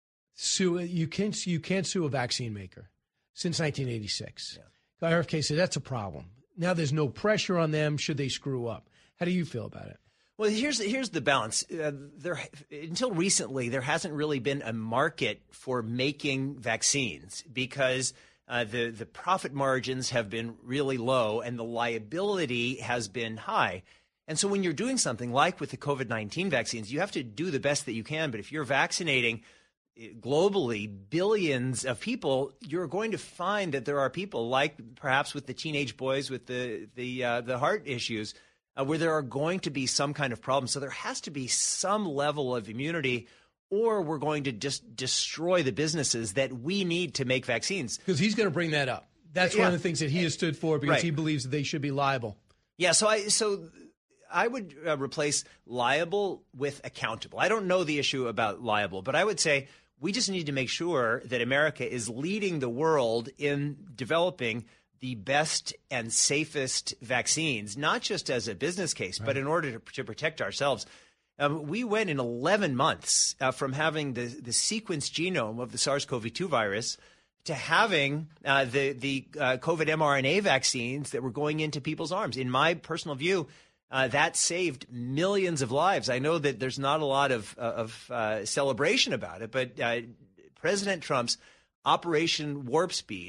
sue, you can't you can't sue a vaccine maker since nineteen eighty-six. Yeah. R F K said that's a problem. Now there's no pressure on them should they screw up. How do you feel about it? Well, here's here's the balance. Uh, there, until recently, there hasn't really been a market for making vaccines because uh, the the profit margins have been really low and the liability has been high. And so when you're doing something like with the COVID nineteen vaccines, you have to do the best that you can. But if you're vaccinating globally billions of people, you're going to find that there are people like perhaps with the teenage boys with the the uh, the heart issues, Uh, where there are going to be some kind of problem. So there has to be some level of immunity or we're going to just destroy the businesses that we need to make vaccines. Because he's going to bring that up. That's Yeah. one of the things that he has stood for because Right. he believes that they should be liable. Yeah, so I so I would uh, replace liable with accountable. I don't know the issue about liable, but I would say we just need to make sure that America is leading the world in developing the best and safest vaccines, not just as a business case, right. but in order to, to protect ourselves. Um, we went in eleven months uh, from having the, the sequenced genome of the SARS-C o V two virus to having uh, the, the uh, COVID mRNA vaccines that were going into people's arms. In my personal view, uh, that saved millions of lives. I know that there's not a lot of, uh, of uh, celebration about it, but uh, President Trump's Operation Warp Speed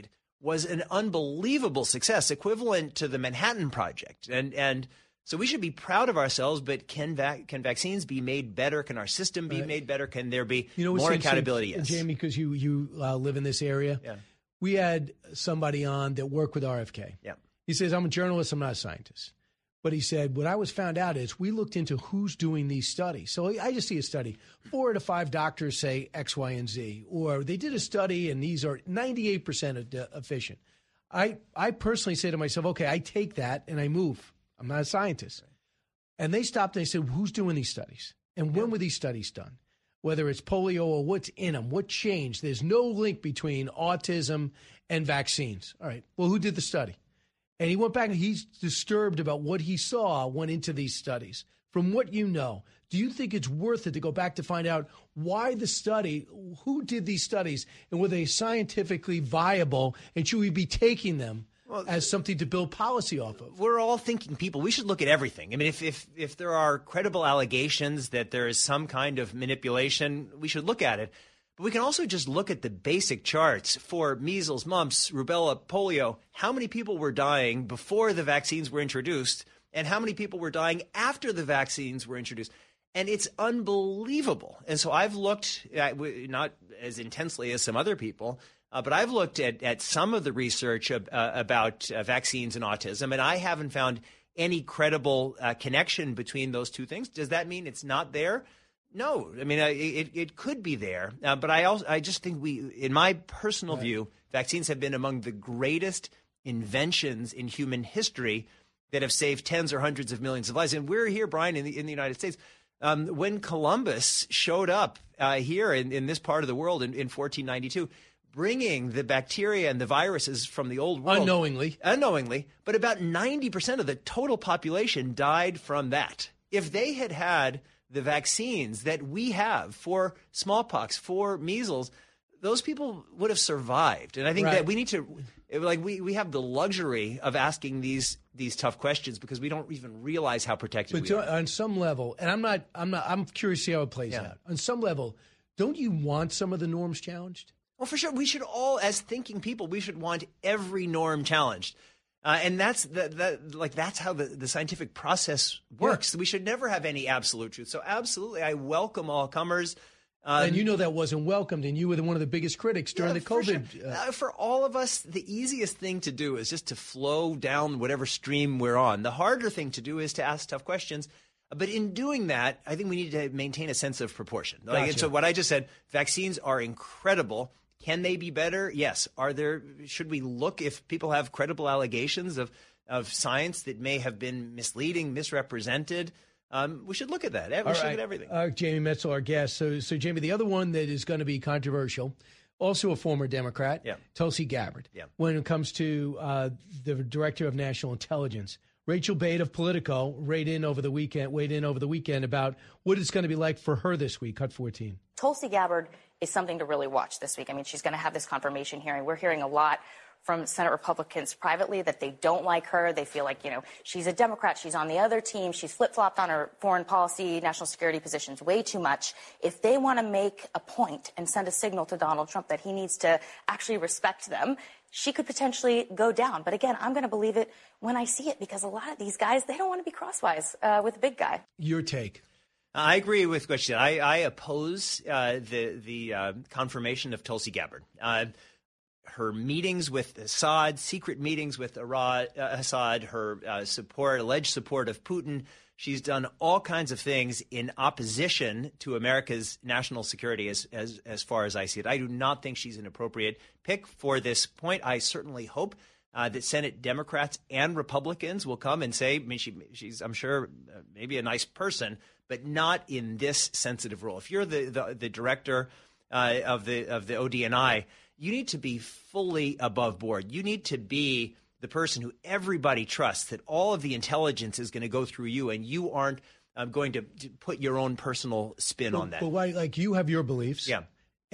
was an unbelievable success, equivalent to the Manhattan Project. And and so we should be proud of ourselves, but can vac- can vaccines be made better? Can our system be right. made better? Can there be you know, more accountability? Yes. Jamie, because you, you uh, live in this area. Yeah. We had somebody on that worked with R F K. Yeah. He says, I'm a journalist, I'm not a scientist. But he said, what I was found out is we looked into who's doing these studies. So I just see a study. Four out of five doctors say X, Y, and Z. Or they did a study and these are ninety-eight percent efficient. I, I personally say to myself, okay, I take that and I move. I'm not a scientist. Right. And they stopped and they said, who's doing these studies? And when yeah. were these studies done? Whether it's polio or what's in them, what changed? There's no link between autism and vaccines. All right, well, who did the study? And he went back and he's disturbed about what he saw went into these studies. From what you know, do you think it's worth it to go back to find out why the study, who did these studies, and were they scientifically viable, and should we be taking them well, as something to build policy off of? We're all thinking people. We should look at everything. I mean, if, if, if there are credible allegations that there is some kind of manipulation, we should look at it. But we can also just look at the basic charts for measles, mumps, rubella, polio. How many people were dying before the vaccines were introduced, and how many people were dying after the vaccines were introduced? And it's unbelievable. And so I've looked at, not as intensely as some other people, uh, but I've looked at, at some of the research uh, about uh, vaccines and autism, and I haven't found any credible uh, connection between those two things. Does that mean it's not there? No, I mean, it, it could be there, uh, but I also I just think we, in my personal right. view, vaccines have been among the greatest inventions in human history that have saved tens or hundreds of millions of lives. And we're here, Brian, in the in the United States. Um, when Columbus showed up uh, here in, in this part of the world in, in fourteen ninety-two, bringing the bacteria and the viruses from the old world. Unknowingly. Unknowingly. But about ninety percent of the total population died from that. If they had had the vaccines that we have for smallpox, for measles, those people would have survived. And I think right. that we need to, like, we, we have the luxury of asking these these tough questions because we don't even realize how protected but we to, are. On some level, and I'm not, I'm not, I'm curious to see how it plays yeah. out. On some level, don't you want some of the norms challenged? Well, for sure. We should all, as thinking people, we should want every norm challenged. Uh, and that's the, the, like that's how the, the scientific process works. Yeah. We should never have any absolute truth. So absolutely, I welcome all comers. Um, and you know that wasn't welcomed, and you were the, one of the biggest critics during yeah, the COVID. For, sure. uh, uh, for all of us, the easiest thing to do is just to flow down whatever stream we're on. The harder thing to do is to ask tough questions. But in doing that, I think we need to maintain a sense of proportion. Like, gotcha. And so what I just said, vaccines are incredible. Can they be better? Yes. Are there? Should we look if people have credible allegations of, of science that may have been misleading, misrepresented? Um, we should look at that. We All should right. look at everything. Uh, Jamie Metzl, our guest. So, so Jamie, the other one that is going to be controversial, also a former Democrat, yeah. Tulsi Gabbard. Yeah. When it comes to uh, the Director of National Intelligence, Rachel Bate of Politico weighed in over the weekend. Weighed in over the weekend about what it's going to be like for her this week. Cut fourteen. Tulsi Gabbard is something to really watch this week. I mean, she's going to have this confirmation hearing. We're hearing a lot from Senate Republicans privately that they don't like her. They feel like, you know, she's a Democrat. She's on the other team. She's flip-flopped on her foreign policy, national security positions way too much. If they want to make a point and send a signal to Donald Trump that he needs to actually respect them, she could potentially go down. But again, I'm going to believe it when I see it because a lot of these guys, they don't want to be crosswise uh, with the big guy. Your take. I agree with what she said. I, I oppose uh, the the uh, confirmation of Tulsi Gabbard. Uh, her meetings with Assad, secret meetings with Arad, uh, Assad, her uh, support, alleged support of Putin. She's done all kinds of things in opposition to America's national security as, as, as far as I see it. I do not think she's an appropriate pick for this point. I certainly hope Uh, that Senate Democrats and Republicans will come and say, I mean, she, she's, I'm sure, uh, maybe a nice person, but not in this sensitive role. If you're the the, the director uh, of the of the O D N I, you need to be fully above board. You need to be the person who everybody trusts, that all of the intelligence is going to go through you, and you aren't um, going to, to put your own personal spin but, on that. But why, like, you have your beliefs. Yeah.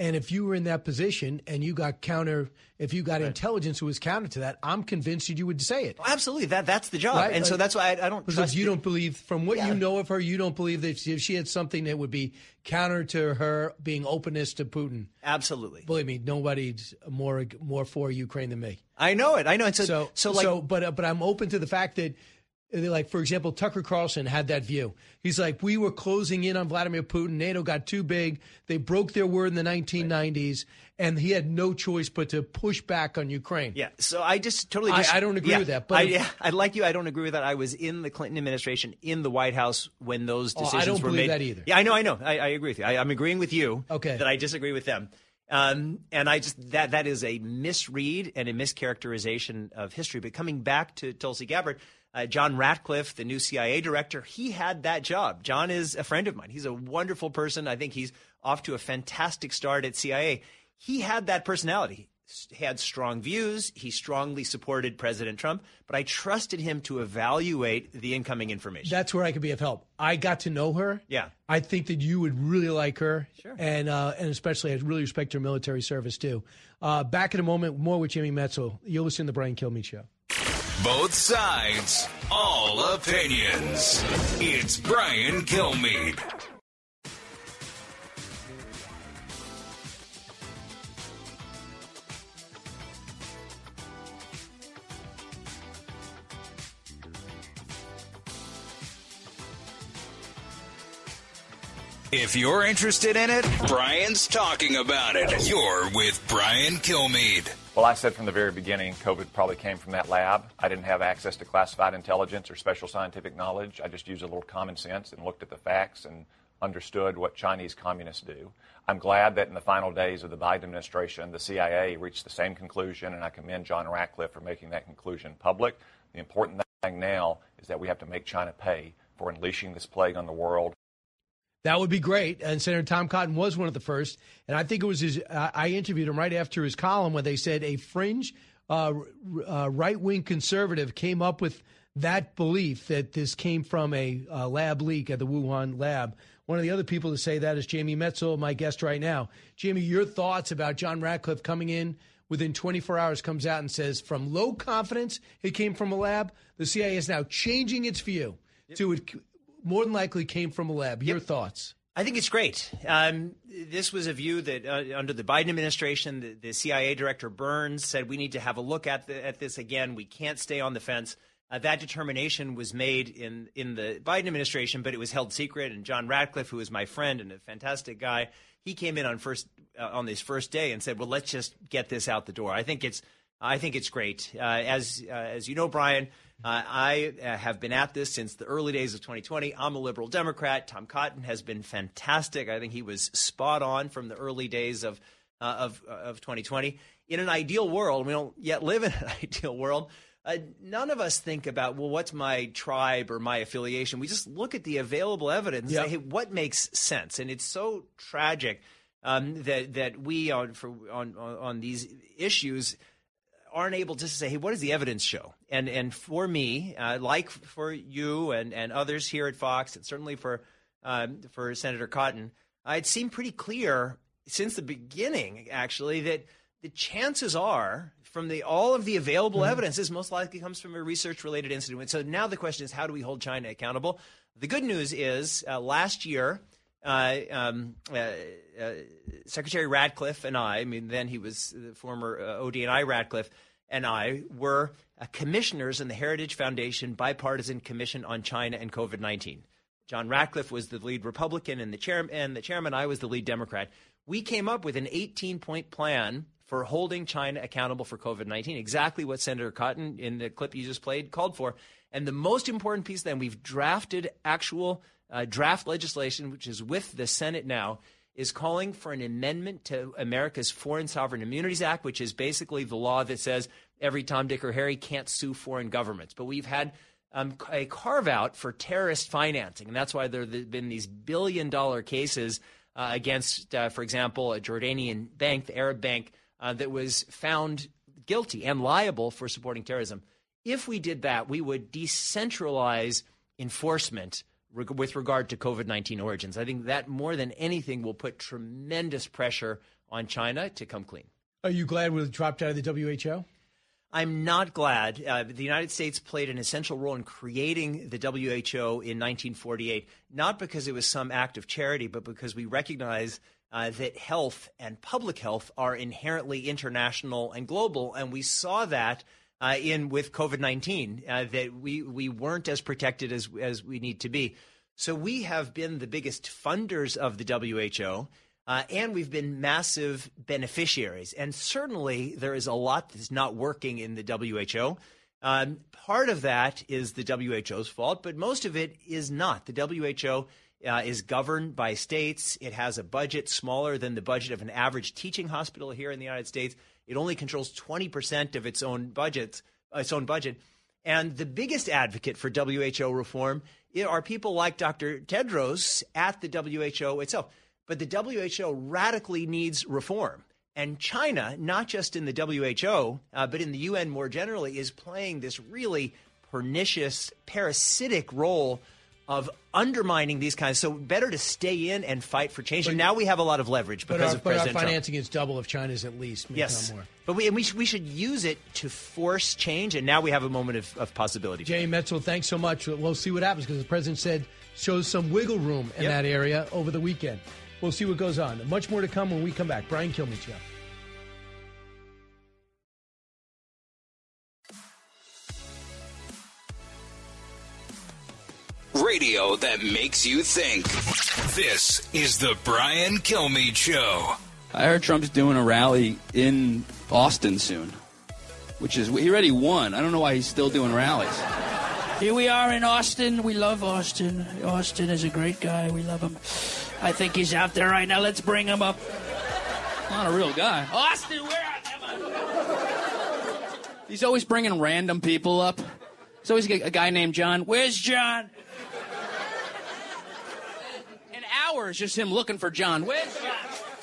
And if you were in that position and you got counter, if you got right. intelligence who was counter to that, I'm convinced you would say it. Well, absolutely, that that's the job, right? and like, so that's why I, I don't. Because trust you the, don't believe, from what yeah. you know of her, you don't believe that if she had something that would be counter to her being openness to Putin. Absolutely, believe me, nobody's more more for Ukraine than me. I know it. I know it. So, so, so, like, so but uh, but I'm open to the fact that. Like, for example, Tucker Carlson had that view. He's like, we were closing in on Vladimir Putin. NATO got too big. They broke their word in the nineteen nineties, right. and he had no choice but to push back on Ukraine. Yeah, so I just totally dis- I, I don't agree yeah, with that. But I, yeah, I like you. I don't agree with that. I was in the Clinton administration in the White House when those decisions oh, I don't were believe made. that either. Yeah, I know, I know. I, I agree with you. I, I'm agreeing with you okay. that I disagree with them. Um, and I just that that is a misread and a mischaracterization of history. But coming back to Tulsi Gabbard, uh, John Ratcliffe, the new C I A director, he had that job. John is a friend of mine. He's a wonderful person. I think he's off to a fantastic start at C I A. He had that personality. He had strong views. He strongly supported President Trump, but I trusted him to evaluate the incoming information. That's where I could be of help. I got to know her. Yeah. I think that you would really like her. Sure. And uh, and especially I really respect her military service, too. Uh, back in a moment, more with Jimmy Metzl. You'll listen to the Brian Kilmeade Show. Both sides, all opinions. It's Brian Kilmeade. If you're interested in it, Brian's talking about it. You're with Brian Kilmeade. Well, I said from the very beginning, COVID probably came from that lab. I didn't have access to classified intelligence or special scientific knowledge. I just used a little common sense and looked at the facts and understood what Chinese communists do. I'm glad that in the final days of the Biden administration, the C I A reached the same conclusion, and I commend John Ratcliffe for making that conclusion public. The important thing now is that we have to make China pay for unleashing this plague on the world. That would be great. And Senator Tom Cotton was one of the first. And I think it was his, uh, I interviewed him right after his column where they said a fringe uh, uh, right-wing conservative came up with that belief that this came from a uh, lab leak at the Wuhan lab. One of the other people to say that is Jamie Metzl, my guest right now. Jamie, your thoughts about John Ratcliffe coming in within twenty-four hours, comes out and says from low confidence it came from a lab. The C I A is now changing its view yep. to it. More than likely came from a lab. Your yep. thoughts? I think it's great. Um, this was a view that uh, under the Biden administration, the, the C I A director Burns said we need to have a look at, the, at this again. We can't stay on the fence. Uh, that determination was made in, in the Biden administration, but it was held secret. And John Ratcliffe, who is my friend and a fantastic guy, he came in on first uh, on this first day and said, "Well, let's just get this out the door." I think it's I think it's great. Uh, as uh, as you know, Brian. Uh, I uh, have been at this since the early days of twenty twenty. I'm a liberal Democrat. Tom Cotton has been fantastic. I think he was spot on from the early days of uh, of, of twenty twenty. In an ideal world, we don't yet live in an ideal world, uh, none of us think about, well, what's my tribe or my affiliation? We just look at the available evidence and yep. say, hey, what makes sense? And it's so tragic um, that that we on, for, on, on, on these issues aren't able to say, hey, what does the evidence show? And and for me, uh, like for you and, and others here at Fox, and certainly for um, for Senator Cotton, uh, it seemed pretty clear since the beginning, actually, that the chances are, from the all of the available mm-hmm. evidence, this most likely comes from a research-related incident. So now the question is, how do we hold China accountable? The good news is, uh, last year, Uh, um, uh, uh, Secretary Ratcliffe and I, I mean, then he was the former uh, O D and I Ratcliffe, and I were uh, commissioners in the Heritage Foundation Bipartisan Commission on China and COVID nineteen. John Ratcliffe was the lead Republican, and the chair and the chairman, I was the lead Democrat. We came up with an eighteen-point plan for holding China accountable for COVID nineteen, exactly what Senator Cotton, in the clip you just played, called for. And the most important piece, then, we've drafted actual Uh, draft legislation, which is with the Senate now, is calling for an amendment to America's Foreign Sovereign Immunities Act, which is basically the law that says every Tom, Dick, or Harry can't sue foreign governments. But we've had um, a carve-out for terrorist financing, and that's why there have been these billion-dollar cases uh, against, uh, for example, a Jordanian bank, the Arab Bank, uh, that was found guilty and liable for supporting terrorism. If we did that, we would decentralize enforcement with regard to COVID nineteen origins. I think that more than anything will put tremendous pressure on China to come clean. Are you glad we dropped out of the W H O? I'm not glad. Uh, the United States played an essential role in creating the W H O in nineteen forty-eight, not because it was some act of charity, but because we recognize uh, that health and public health are inherently international and global. And we saw that uh, in with COVID nineteen, uh, that we, we weren't as protected as, as we need to be. So we have been the biggest funders of the W H O. Uh, and we've been massive beneficiaries. And certainly there is a lot that's not working in the W H O. Um, part of that is the W H O's fault, but most of it is not. The W H O uh, is governed by states. It has a budget smaller than the budget of an average teaching hospital here in the United States. It only controls twenty percent of its own budget. Its own budget. And the biggest advocate for W H O reform are people like Doctor Tedros at the W H O itself. But the W H O radically needs reform. And China, not just in the W H O, uh, but in the U N more generally, is playing this really pernicious, parasitic role of undermining these kinds. So better to stay in and fight for change. And now we have a lot of leverage because but our, of President But our financing Trump. is double if China's at least. Yes. More. But we, and we, sh- we should use it to force change. And now we have a moment of, of possibility. Jay Metzl, thanks so much. We'll see what happens because the president said shows some wiggle room in Yep. that area over the weekend. We'll see what goes on. Much more to come when we come back. Brian Kilmeade Show. Radio that makes you think. This is the Brian Kilmeade Show. I heard Trump's doing a rally in Austin soon, which is, he already won. I don't know why he's still doing rallies. Here we are in Austin. We love Austin. Austin is a great guy. We love him. I think he's out there right now. Let's bring him up. Not a real guy. Austin, where are you? He's always bringing random people up. There's always a guy named John. Where's John? An hour is just him looking for John. Where's John?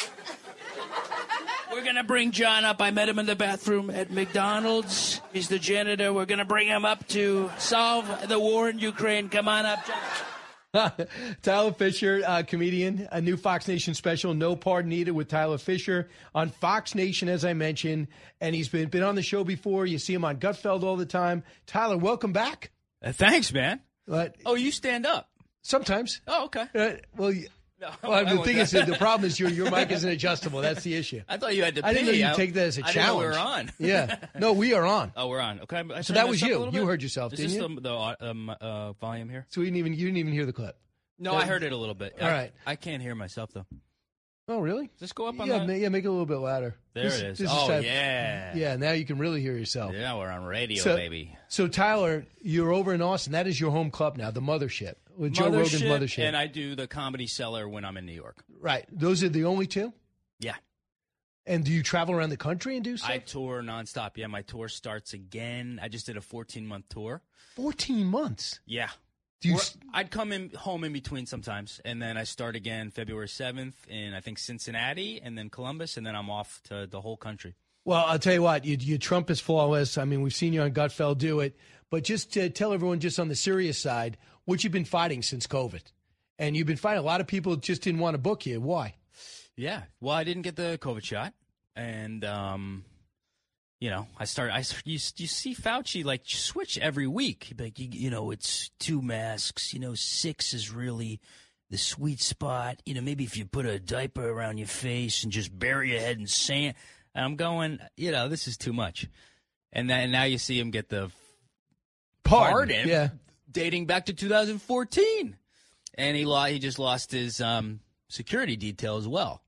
We're going to bring John up. I met him in the bathroom at McDonald's. He's the janitor. We're going to bring him up to solve the war in Ukraine. Come on up, John. Tyler Fisher, uh, comedian, a new Fox Nation special, No Pardon Needed, with Tyler Fisher on Fox Nation, as I mentioned. And he's been, been on the show before. You see him on Gutfeld all the time. Tyler, welcome back. Uh, thanks, man. But, oh, you stand up? Sometimes. Oh, okay. Uh, well, No, well the thing is, the problem is your your mic isn't adjustable. That's the issue. I thought you had to pee. I didn't know you'd I, take that as a I challenge. Didn't know we were on. Yeah. No, we are on. Oh, we're on. Okay. I So turn that was this up a you. little You bit? heard yourself, Is didn't this you? the, the um, uh, volume here? So you didn't even you didn't even hear the clip. No, That- I heard it a little bit. All I, right. I can't hear myself, though. Oh, really? Does this go up on yeah, the... ma- yeah, make it a little bit louder. There This- it is. this Oh, that- yeah. Yeah, now you can really hear yourself. Yeah, we're on radio, So- baby. So, Tyler, you're over in Austin. That is your home club now, the Mothership, with Joe Rogan's Mothership. And I do the Comedy Cellar when I'm in New York. Right. Those are the only two? Yeah. And do you travel around the country and do stuff? I tour nonstop. Yeah, my tour starts again. I just did a fourteen-month tour. fourteen months? Yeah. Do you We're- s- I'd come in home in between sometimes, and then I start again February seventh in, I think, Cincinnati, and then Columbus, and then I'm off to the whole country. Well, I'll tell you what, you, you Trump is flawless. I mean, we've seen you on Gutfeld do it. But just to tell everyone, just on the serious side, what you've been fighting since COVID. And you've been fighting. A lot of people just didn't want to book you. Why? Yeah. Well, I didn't get the COVID shot, and um, you know, I started. I you, you see Fauci like switch every week. He'd be like, you, you know, it's two masks. You know, six is really the sweet spot. You know, maybe if you put a diaper around your face and just bury your head in sand. And I'm going, you know, this is too much. And then now you see him get the Pardon, pardon, yeah. dating back to two thousand fourteen, and he lo- he just lost his um, security detail as well.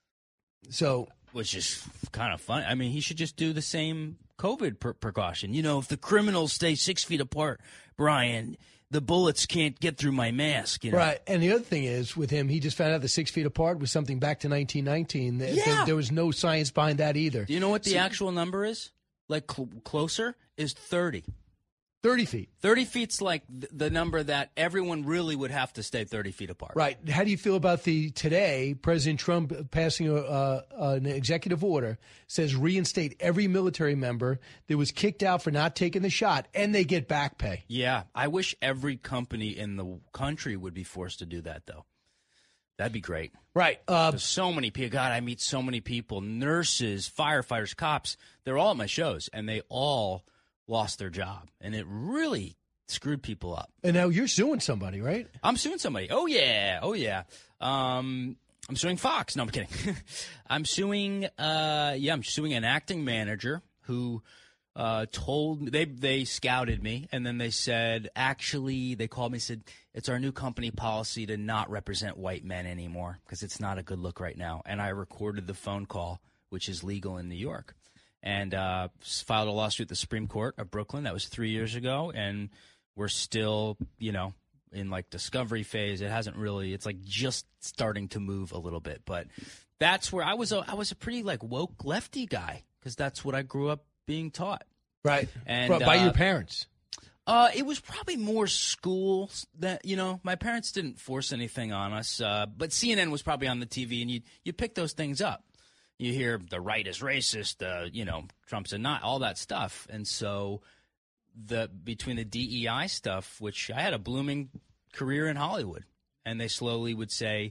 So, which is kind of fun. I mean, he should just do the same COVID per- precaution. You know, if the criminals stay six feet apart, Brian, the bullets can't get through my mask. You know? Right. And the other thing is, with him, he just found out the six feet apart was something back to nineteen nineteen. There, Yeah. there was no science behind that either. Do you know what the So- actual number is? Like cl- closer is thirty. thirty feet. thirty feet's like th- the number that everyone really would have to stay thirty feet apart. Right. How do you feel about the today President Trump passing a, uh, an executive order says reinstate every military member that was kicked out for not taking the shot, and they get back pay? Yeah, I wish every company in the country would be forced to do that, though. That'd be great. Right. Uh, There's so many people. God, I meet so many people, nurses, firefighters, cops. They're all at my shows, and they all lost their job. And it really screwed people up. And now you're suing somebody, right? I'm suing somebody. Oh, yeah. Oh, yeah. Um, I'm suing Fox. No, I'm kidding. I'm suing, uh, yeah, I'm suing an acting manager who uh, told me, they, they scouted me, and then they said, actually, they called me and said, it's our new company policy to not represent white men anymore because it's not a good look right now. And I recorded the phone call, which is legal in New York, and uh, filed a lawsuit at the Supreme Court of Brooklyn. That was three years ago, and we're still, you know, in like discovery phase. It hasn't really, it's like just starting to move a little bit. But that's where I was a, I was a pretty like woke lefty guy because that's what I grew up being taught. Right. And by, by uh, your parents. Uh, it was probably more school that, you know, my parents didn't force anything on us. Uh, but C N N was probably on the T V, and you you pick those things up. You hear the right is racist, uh, you know, Trump's a not, all that stuff. And so the between the D E I stuff, which I had a blooming career in Hollywood, and they slowly would say,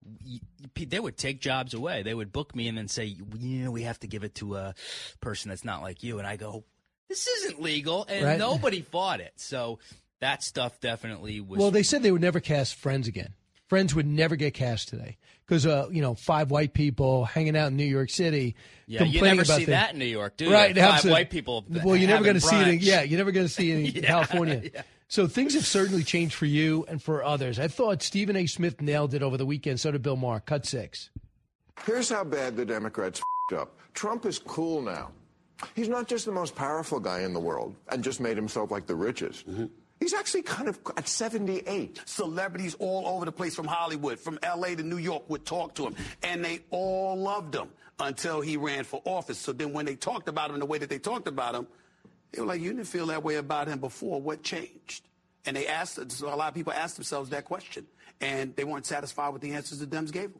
they would take jobs away. They would book me and then say, you know, we have to give it to a person that's not like you. And I go, this isn't legal, and Right. nobody fought it. So that stuff definitely was. Well, they said they would never cast Friends again. Friends would never get cast today because, uh, you know, five white people hanging out in New York City. Yeah, you complaining never about see the- that in New York, do you? Right, Five absolutely. white people. Well, you're never going to see it. In, yeah, you're never going to see it in Yeah, California. yeah. So things have certainly changed for you and for others. I thought Stephen A. Smith nailed it over the weekend. So did Bill Maher. Cut six. Here's how bad the Democrats f***ed up. Trump is cool now. He's not just the most powerful guy in the world and just made himself like the richest. Mm-hmm. He's actually kind of at seventy-eight. Celebrities all over the place from Hollywood, from L A to New York would talk to him, and they all loved him until he ran for office. So then when they talked about him the way that they talked about him, they were like, you didn't feel that way about him before. What changed? And they asked, so a lot of people asked themselves that question, and they weren't satisfied with the answers the Dems gave them.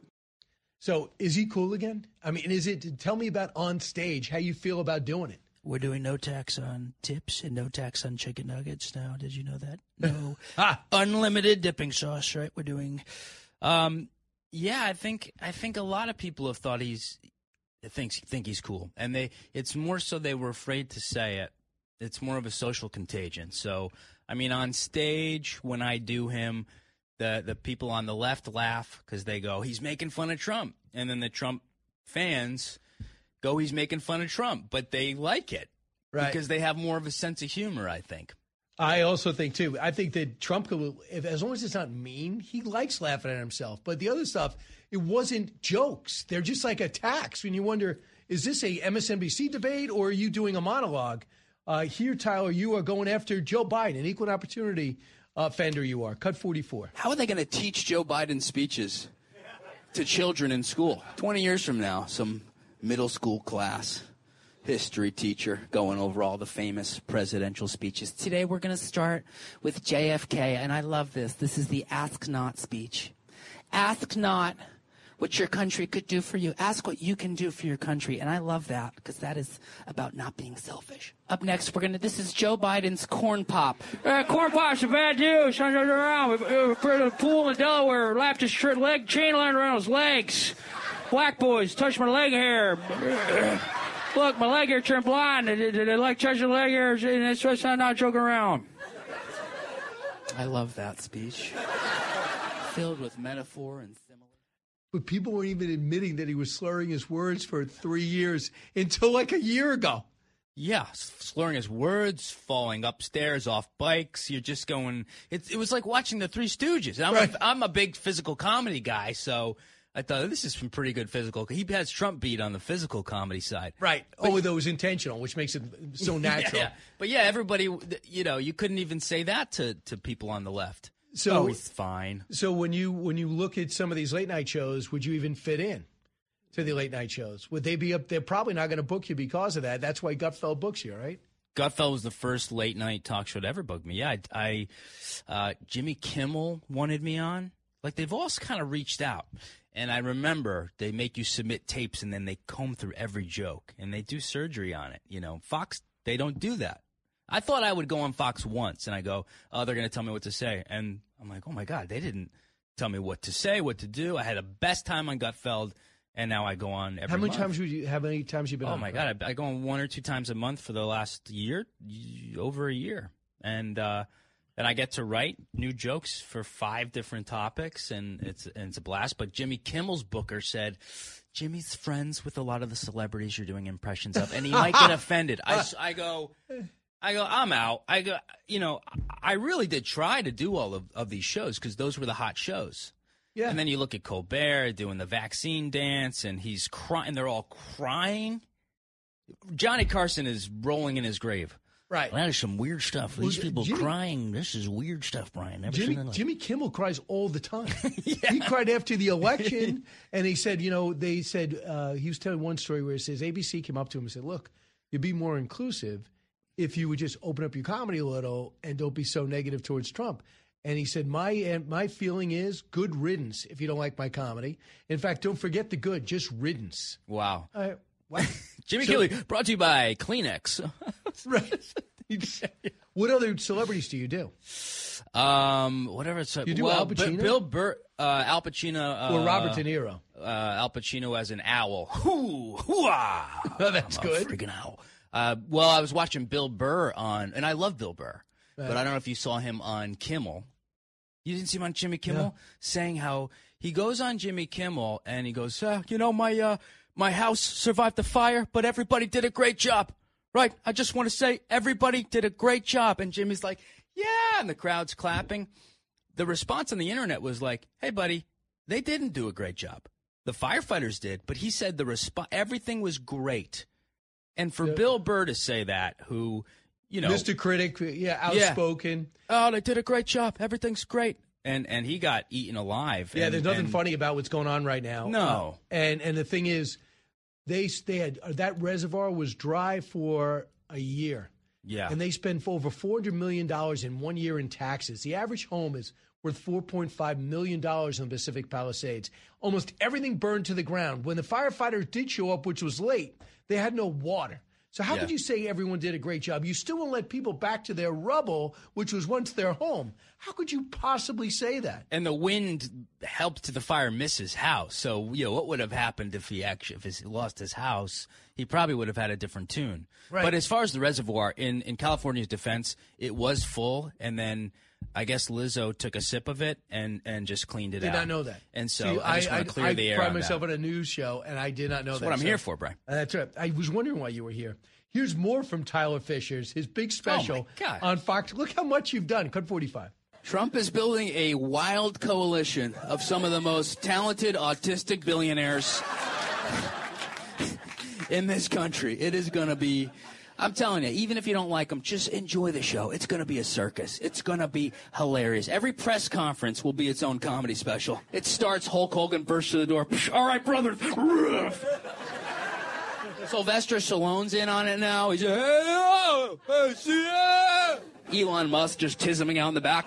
So is he cool again? I mean, is it? Tell me about on stage, how you feel about doing it. We're doing no tax on tips and no tax on chicken nuggets now. Did you know that? No ah. unlimited dipping sauce, right? We're doing. Um, yeah, I think I think a lot of people have thought he's thinks think he's cool, and they it's more so they were afraid to say it. It's more of a social contagion. So, I mean, on stage when I do him, the the people on the left laugh because they go, he's making fun of Trump, and then the Trump fans go, he's making fun of Trump, but they like it Right. because they have more of a sense of humor, I think. I also think, too, I think that Trump, if, as long as it's not mean, he likes laughing at himself. But the other stuff, it wasn't jokes. They're just like attacks. When you wonder, is this a M S N B C debate or are you doing a monologue? Uh, here, Tyler, you are going after Joe Biden, an equal opportunity offender you are. Cut forty-four. How are they going to teach Joe Biden's speeches to children in school? twenty years from now, some middle school class history teacher going over all the famous presidential speeches. Today we're going to start with J F K, and I love this. This is the Ask Not speech. Ask not what your country could do for you. Ask what you can do for your country, and I love that because that is about not being selfish. Up next, we're going to, this is Joe Biden's corn pop. Uh, corn pop's a bad news. Turn it around. We uh, put a pool in Delaware, lapped his shirt, leg, chain line around his legs. Black boys touched my leg hair. Look, my leg hair turned blind. They, they, they like touching leg hair, and it's just I'm not joking around. I love that speech. Filled with metaphor and simile. But people weren't even admitting that he was slurring his words for three years until like a year ago. Yeah, slurring his words, falling upstairs off bikes. You're just going. It, it was like watching the Three Stooges. I'm, Right. a, I'm a big physical comedy guy, so I thought this is some pretty good physical. He has Trump beat on the physical comedy side. Right. But- Oh, that was intentional, which makes it so natural. Yeah, yeah. But yeah, everybody, you know, you couldn't even say that to, to people on the left. So oh, he's fine. So when you when you look at some of these late night shows, would you even fit in to the late night shows? Would they be up? They're probably not going to book you because of that. That's why Gutfeld books you, right? Gutfeld was the first late night talk show to ever book me. Yeah, I, I uh, Jimmy Kimmel wanted me on. Like they've all kind of reached out. And I remember they make you submit tapes and then they comb through every joke and they do surgery on it. You know, Fox, they don't do that. I thought I would go on Fox once and I go, oh, they're going to tell me what to say. And I'm like, oh my God, they didn't tell me what to say, what to do. I had the best time on Gutfeld, and now I go on every How many month. times would you? How many times you been Oh on? my God, I, I go on one or two times a month for the last year, y- over a year, and uh, and I get to write new jokes for five different topics, and it's and it's a blast. But Jimmy Kimmel's booker said, Jimmy's friends with a lot of the celebrities you're doing impressions of, and he might get offended. I, s- I go, I go, I'm out. I go, you know, I really did try to do all of, of these shows because those were the hot shows. Yeah. And then you look at Colbert doing the vaccine dance, and he's crying. They're all crying. Johnny Carson is rolling in his grave. Right. Well, that is some weird stuff. Well, These people Jimmy- crying. This is weird stuff, Brian. Never Jimmy, seen it. Jimmy Kimmel cries all the time. He cried after the election, and he said, you know, they said, uh, he was telling one story where it says A B C came up to him and said, look, you'd be more inclusive if you would just open up your comedy a little and don't be so negative towards Trump. And he said, my uh, my feeling is good riddance if you don't like my comedy. In fact, don't forget the good, just riddance. Wow. Uh, what? Jimmy So- Kimmel, brought to you by Kleenex. Right. What other celebrities do you do? Um, whatever it's. You do well, Al Bi- Pacino? Bill Burr, uh, Al Pacino, uh, Or Robert De Niro? Uh, Al Pacino as an owl. Hoo, hoo-ah. Oh, that's I'm a good. freaking owl. Uh, well, I was watching Bill Burr on, and I love Bill Burr, Right. but I don't know if you saw him on Kimmel. You didn't see him on Jimmy Kimmel No. saying how he goes on Jimmy Kimmel and he goes, uh, you know, my uh, my house survived the fire, but everybody did a great job. Right. I just want to say everybody did a great job. And Jimmy's like, yeah. And the crowd's clapping. The response on the internet was like, hey, buddy, they didn't do a great job. The firefighters did. But he said the resp- everything was great. And for Yeah. Bill Burr to say that, who, you know. Mister Critic, yeah, outspoken. Oh, they did a great job. Everything's great. And and he got eaten alive. Yeah, and, there's nothing and- funny about what's going on right now. No. Uh, and and the thing is, they they had uh, that reservoir was dry for a year. Yeah. And they spend over four hundred million dollars in one year in taxes. The average home is worth four point five million dollars in the Pacific Palisades. Almost everything burned to the ground. When the firefighters did show up, which was late, they had no water. So how Yeah. could you say everyone did a great job? You still won't let people back to their rubble, which was once their home. How could you possibly say that? And the wind helped the fire miss his house. So, you know, what would have happened if he actually if he lost his house? He probably would have had a different tune. Right. But as far as the reservoir, in, in California's defense, it was full, and then I guess Lizzo took a sip of it and, and just cleaned it Did out. not know that. And so See, I just want to clear I the air pride on myself that. on a news show, and I did not know That's that. what I'm So- here for, Brian. Uh, that's right. I was wondering why you were here. Here's more from Tyler Fisher's, his big special Oh, my God. on Fox. Look how much you've done. Cut forty-five. Trump is building a wild coalition of some of the most talented autistic billionaires in this country. It is going to be, I'm telling you, even if you don't like them, just enjoy the show. It's going to be a circus. It's going to be hilarious. Every press conference will be its own comedy special. It starts, Hulk Hogan bursts through the door. All right, brother. Sylvester Stallone's in on it now. He's, hey, oh, hey, see ya. Elon Musk just tisming out in the back.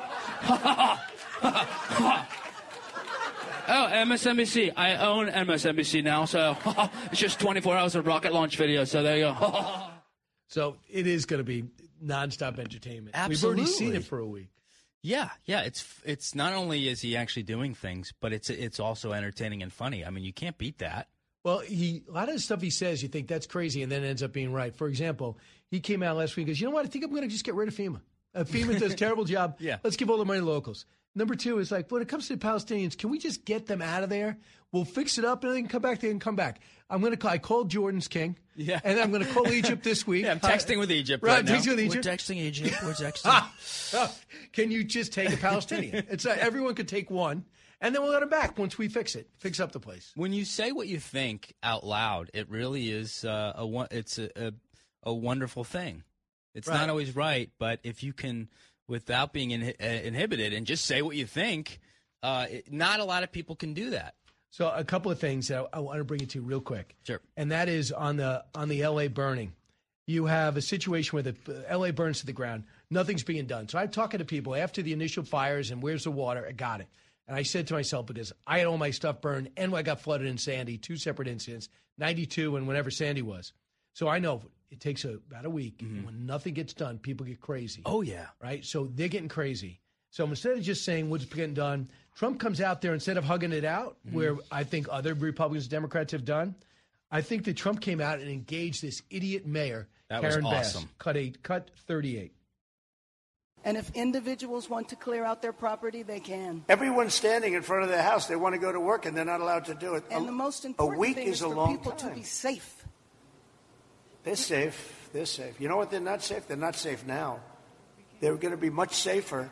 Oh, M S N B C. I own M S N B C now, so it's just twenty-four hours of rocket launch video, so there you go. So it is going to be nonstop entertainment. We've already seen it for a week. Yeah, yeah. It's it's not only is he actually doing things, but it's it's also entertaining and funny. I mean, you can't beat that. Well, he a lot of the stuff he says, you think that's crazy, and then it ends up being right. For example, he came out last week and goes, you know what? I think I'm going to just get rid of FEMA. Uh, FEMA does a terrible job. Yeah. Let's give all the money to locals. Number two is like, when it comes to the Palestinians, can we just get them out of there? We'll fix it up, and they can come back. They can come back. I'm going to call. I called Jordan's King. Yeah. And I'm going to call Egypt this week. Yeah, I'm texting with Egypt Right, right now. texting with Egypt. We're texting Egypt. We're texting. Can you just take a Palestinian? It's uh, everyone could take one, and then we'll let them back once we fix it, fix up the place. When you say what you think out loud, it really is uh, a one- it's a, a a wonderful thing. It's Right. not always right, but if you can, without being in, uh, inhibited, and just say what you think, uh, it, not a lot of people can do that. So a couple of things that I, I want to bring you to real quick. Sure. And that is on the on the L A burning. You have a situation where the uh, L A burns to the ground. Nothing's being done. So I'm talking to people after the initial fires and where's the water? I got it. And I said to myself, because I had all my stuff burned and I got flooded in Sandy, two separate incidents, ninety-two and whenever Sandy was. So I know it takes a, about a week. And when nothing gets done, people get crazy. Oh, yeah. Right? So they're getting crazy. So instead of just saying what's getting done, Trump comes out there, instead of hugging it out, mm-hmm. where I think other Republicans and Democrats have done, I think that Trump came out and engaged this idiot mayor, that Karen was Bass, awesome. cut, eight, cut thirty-eight. And if individuals want to clear out their property, they can. Everyone's standing in front of their house. They want to go to work, and they're not allowed to do it. And a, the most important a week thing is, is a for long people time. to be safe. They're safe. They're safe. You know what? They're not safe. They're not safe now. They're going to be much safer.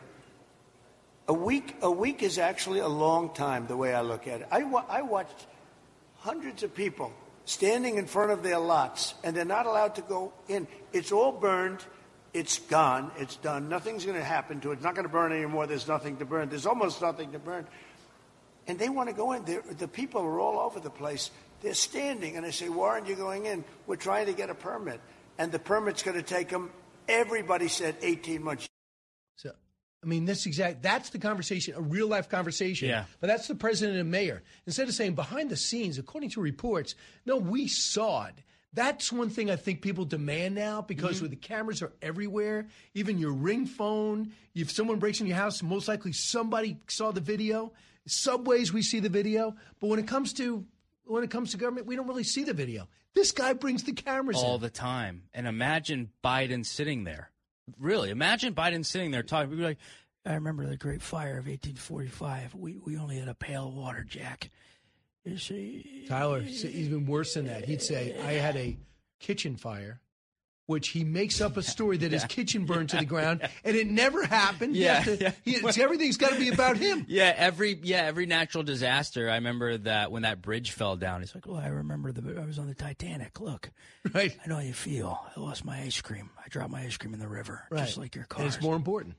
A week, a week is actually a long time, the way I look at it. I, wa- I watched hundreds of people standing in front of their lots, and they're not allowed to go in. It's all burned. It's gone. It's done. Nothing's going to happen to it. It's not going to burn anymore. There's nothing to burn. There's almost nothing to burn. And they want to go in. They're, the people are all over the place. They're standing, and I say, why aren't you going in? We're trying to get a permit. And the permit's going to take them, everybody said, eighteen months. So, I mean, this exact that's the conversation, a real-life conversation. Yeah. But that's the president and mayor. Instead of saying behind the scenes, according to reports, no, we saw it. That's one thing I think people demand now, because mm-hmm. where the cameras are everywhere, even your Ring phone, if someone breaks in your house, most likely somebody saw the video. Subways, we see the video. But when it comes to when it comes to government, we don't really see the video. This guy brings the cameras all in. the time. And imagine Biden sitting there. Really, imagine Biden sitting there talking. We'd be like, I remember the Great Fire of eighteen forty-five. We we only had a pail of water, Jack. You see, Tyler, even worse than that. He'd say, I had a kitchen fire, which he makes up a story that yeah. his kitchen burned yeah. to the ground, and it never happened. Yeah, he to, yeah. He, it's, everything's got to be about him. Yeah, every yeah every natural disaster. I remember that when that bridge fell down. He's like, "Oh, I remember the I was on the Titanic. Look, right? I know how you feel. I lost my ice cream. I dropped my ice cream in the river, right. just like your car. And it's more important.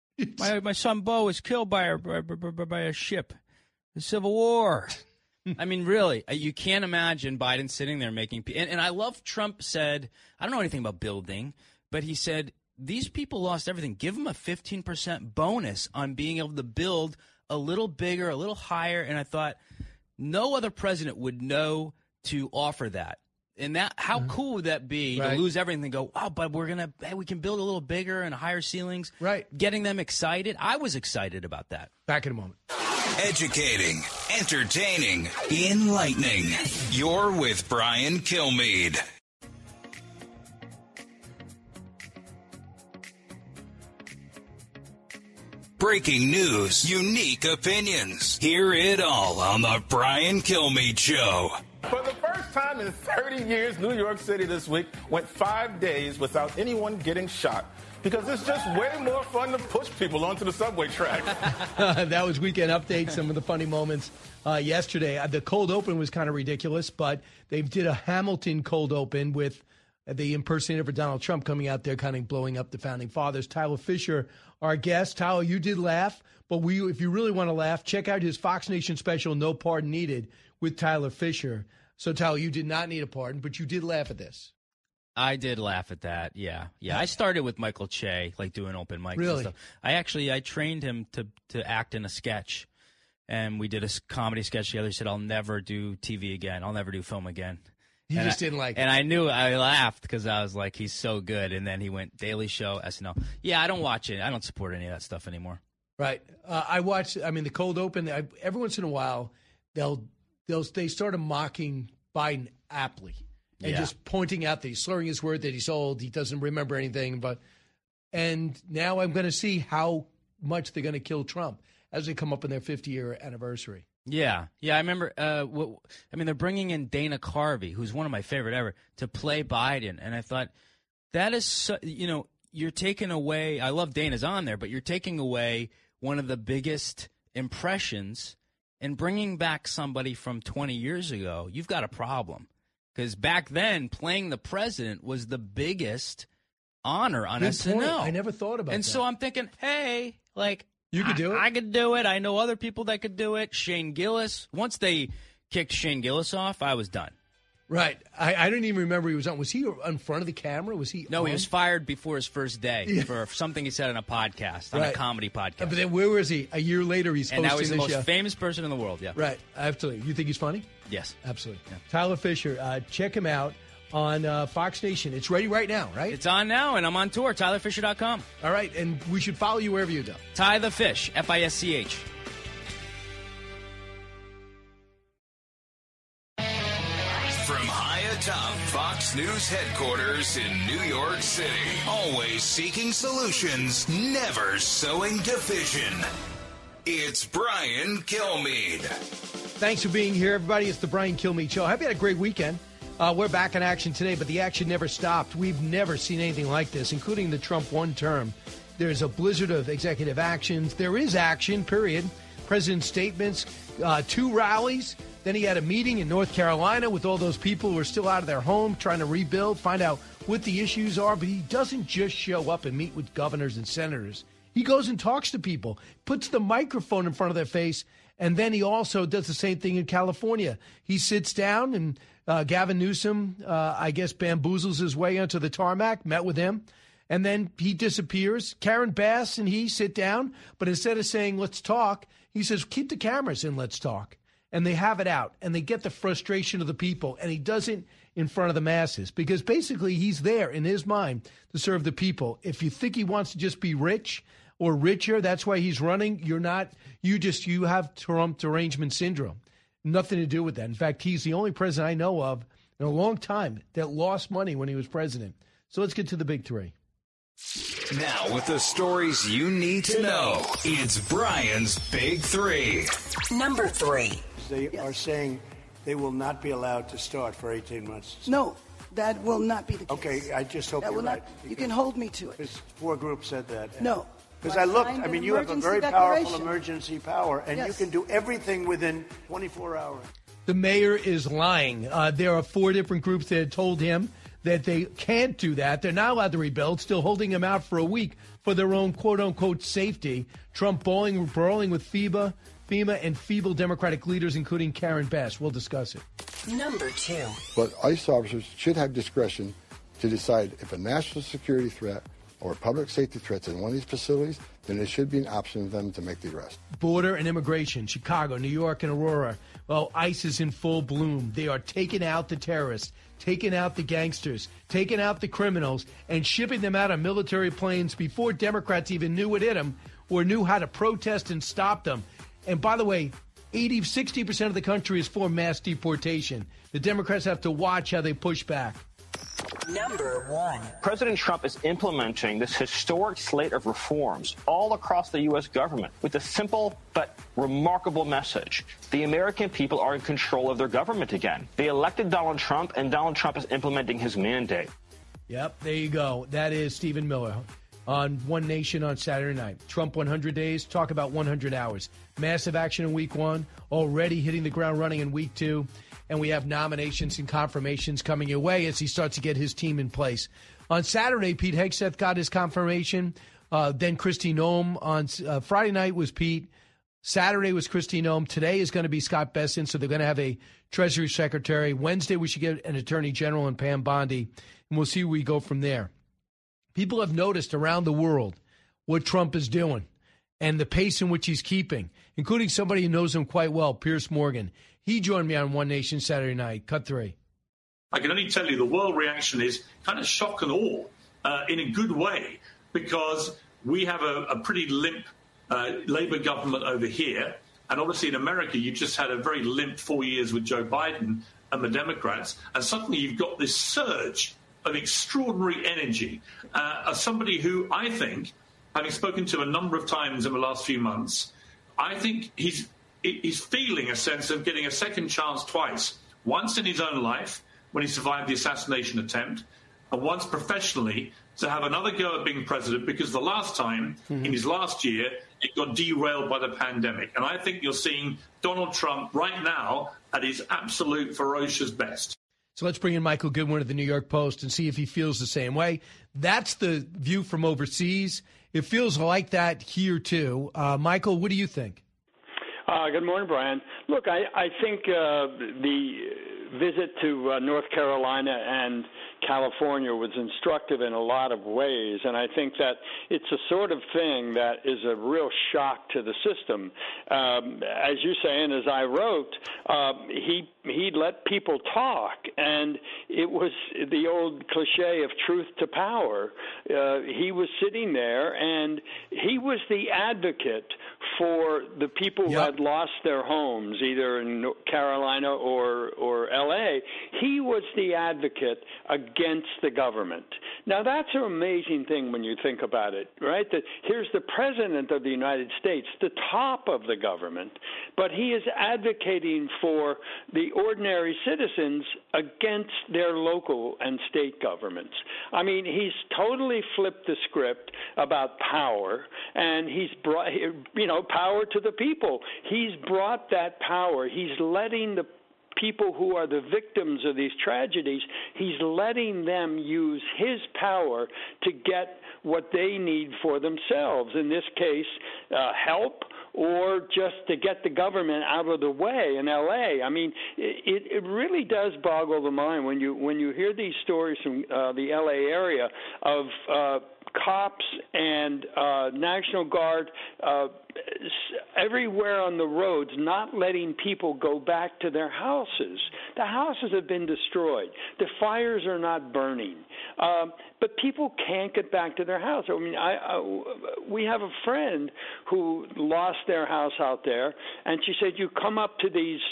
my my son Bo was killed by a by, by, by a ship. The Civil War." I mean, really, you can't imagine Biden sitting there making – and, and I love Trump said – I don't know anything about building, but he said these people lost everything. Give them a fifteen percent bonus on being able to build a little bigger, a little higher. And I thought no other president would know to offer that. And that, how mm-hmm. cool would that be right. to lose everything and go, oh, but we're going to, hey, we can build a little bigger and higher ceilings. Right. Getting them excited. I was excited about that. Back in a moment. Educating, entertaining, enlightening. You're with Brian Kilmeade. Breaking news, unique opinions. Hear it all on the Brian Kilmeade Show. For the first time in thirty years, New York City this week went five days without anyone getting shot. Because it's just way more fun to push people onto the subway track. That was Weekend Update, some of the funny moments uh, yesterday. Uh, the cold open was kind of ridiculous, but they did a Hamilton cold open with the impersonator for Donald Trump coming out there kind of blowing up the Founding Fathers. Tyler Fisher, our guest. Tyler, you did laugh, but we, if you really want to laugh, check out his Fox Nation special, No Pardon Needed, with Tyler Fisher. So, Tyler, you did not need a pardon, but you did laugh at this. I did laugh at that. Yeah. Yeah. I started with Michael Che, like doing open mics really? and stuff. I actually, I trained him to, to act in a sketch, and we did a comedy sketch together. He said, I'll never do T V again. I'll never do film again. You and just I, didn't like and it. And I knew, I laughed because I was like, he's so good. And then he went Daily Show, S N L. Yeah, I don't watch it. I don't support any of that stuff anymore. Right. Uh, I watch, I mean, the cold open, I, every once in a while, they'll, they'll, they started mocking Biden aptly. And yeah. just pointing out that he's slurring his word, that he's old, he doesn't remember anything. But and now I'm going to see how much they're going to kill Trump as they come up in their fifty-year anniversary. Yeah, yeah, I remember. Uh, what, I mean, they're bringing in Dana Carvey, who's one of my favorite ever, to play Biden, and I thought that is, so, you know, you're taking away. I love Dana's on there, but you're taking away one of the biggest impressions and bringing back somebody from twenty years ago. You've got a problem. Because back then, playing the president was the biggest honor on Good S N L. Point. I never thought about and that. And so I'm thinking, hey, like, you could I, do it. I could do it. I know other people that could do it. Shane Gillis. Once they kicked Shane Gillis off, I was done. Right. I, I didn't even remember he was on. Was he in front of the camera? Was he? No, on? he was fired before his first day Yeah. for something he said on a podcast, on right. a comedy podcast. But then where was he? A year later, he's and hosting now he's the this most show. famous person in the world. Yeah. Right. Absolutely. You think he's funny? Yes. Absolutely. Yeah. Tyler Fisher. Uh, check him out on uh, Fox Nation. It's ready right now, right? It's on now, and I'm on tour, tyler fischer dot com. All right, and we should follow you wherever you go. Ty the Fish, F I S C H. From high atop Fox News headquarters in New York City, always seeking solutions, never sowing division. It's Brian Kilmeade. Thanks for being here, everybody. It's the Brian Kilmeade Show. I hope you had a great weekend. Uh, we're back in action today, but the action never stopped. We've never seen anything like this, including the Trump one term. There's a blizzard of executive actions. There is action, period. President's statements, uh, two rallies. Then he had a meeting in North Carolina with all those people who are still out of their home, trying to rebuild, find out what the issues are. But he doesn't just show up and meet with governors and senators. He goes and talks to people, puts the microphone in front of their face, and then he also does the same thing in California. He sits down, and uh, Gavin Newsom, uh, I guess, bamboozles his way onto the tarmac, met with him, and then he disappears. Karen Bass and he sit down, but instead of saying, let's talk, he says, keep the cameras in, let's talk. And they have it out, and they get the frustration of the people, and he does it in front of the masses because basically he's there in his mind to serve the people. If you think he wants to just be rich or richer, that's why he's running. You're not. You just you have Trump derangement syndrome. Nothing to do with that. In fact, he's the only president I know of in a long time that lost money when he was president. So let's get to the big three. Now, with the stories you need to know, it's Brian's Big Three. Number three. They yes. are saying they will not be allowed to start for eighteen months. No, that will not be the case. Okay, I just hope that you're will right. Not, you can hold me to it. Four groups said that. No. Because I looked, I mean, you have a very powerful emergency power, and yes. you can do everything within twenty-four hours. The mayor is lying. Uh, there are four different groups that had told him that they can't do that. They're not allowed to rebuild, still holding him out for a week for their own quote-unquote safety. Trump brawling, brawling with FEMA, FEMA and feeble Democratic leaders, including Karen Bass. We'll discuss it. Number two. But ICE officers should have discretion to decide if a national security threat or public safety threats in one of these facilities, then there should be an option for them to make the arrest. Border and immigration, Chicago, New York, and Aurora. Well, ICE is in full bloom. They are taking out the terrorists, taking out the gangsters, taking out the criminals, and shipping them out on military planes before Democrats even knew what hit them or knew how to protest and stop them. And by the way, eighty, sixty percent of the country is for mass deportation. The Democrats have to watch how they push back. Number one. President Trump is implementing this historic slate of reforms all across the U S government with a simple but remarkable message. The American people are in control of their government again. They elected Donald Trump, and Donald Trump is implementing his mandate. Yep, there you go. That is Stephen Miller on One Nation on Saturday night. Trump one hundred days, talk about one hundred hours. Massive action in week one, already hitting the ground running in week two. And we have nominations and confirmations coming your way as he starts to get his team in place. On Saturday, Pete Hegseth got his confirmation. Uh, then Kristi Noem. On uh, Friday night was Pete. Saturday was Kristi Noem. Today is going to be Scott Bessent, so they're going to have a Treasury Secretary. Wednesday, we should get an Attorney General and Pam Bondi, and we'll see where we go from there. People have noticed around the world what Trump is doing and the pace in which he's keeping, including somebody who knows him quite well, Piers Morgan. He joined me on One Nation Saturday night. Cut three. I can only tell you the world reaction is kind of shock and awe uh, in a good way, because we have a, a pretty limp uh, Labour government over here. And obviously in America, you just had a very limp four years with Joe Biden and the Democrats. And suddenly you've got this surge of extraordinary energy uh, of somebody who I think, having spoken to a number of times in the last few months, I think he's he's feeling a sense of getting a second chance twice. Once in his own life, when he survived the assassination attempt, and once professionally to have another go at being president, because the last time, mm-hmm. in his last year, it got derailed by the pandemic. And I think you're seeing Donald Trump right now at his absolute ferocious best. So let's bring in Michael Goodwin of the New York Post and see if he feels the same way. That's the view from overseas. It feels like that here, too. Uh, Michael, what do you think? Uh, good morning, Brian. Look, I, I think uh, the visit to uh, North Carolina and California was instructive in a lot of ways, and I think that it's a sort of thing that is a real shock to the system. Um, as you say, and as I wrote, uh, he he let people talk, and it was the old cliche of truth to power. Uh, he was sitting there, and he was the advocate for the people who Yep. had lost their homes, either in North Carolina or, or L A. He was the advocate against the government. Now, that's an amazing thing when you think about it, right? That here's the President of the United States, the top of the government, but he is advocating for the ordinary citizens against their local and state governments. I mean, he's totally flipped the script about power, and he's brought, you know, power to the people. He's brought that power. He's letting the people who are the victims of these tragedies, he's letting them use his power to get what they need for themselves. In this case, uh, help, or just to get the government out of the way in L A. I mean, it, it really does boggle the mind when you when you hear these stories from uh, the L A area of uh, cops and uh, National Guard uh, everywhere on the roads not letting people go back to their houses. The houses have been destroyed. The fires are not burning. Um, but people can't get back to their house. I mean, I, I, we have a friend who lost their house out there, and she said, you come up to these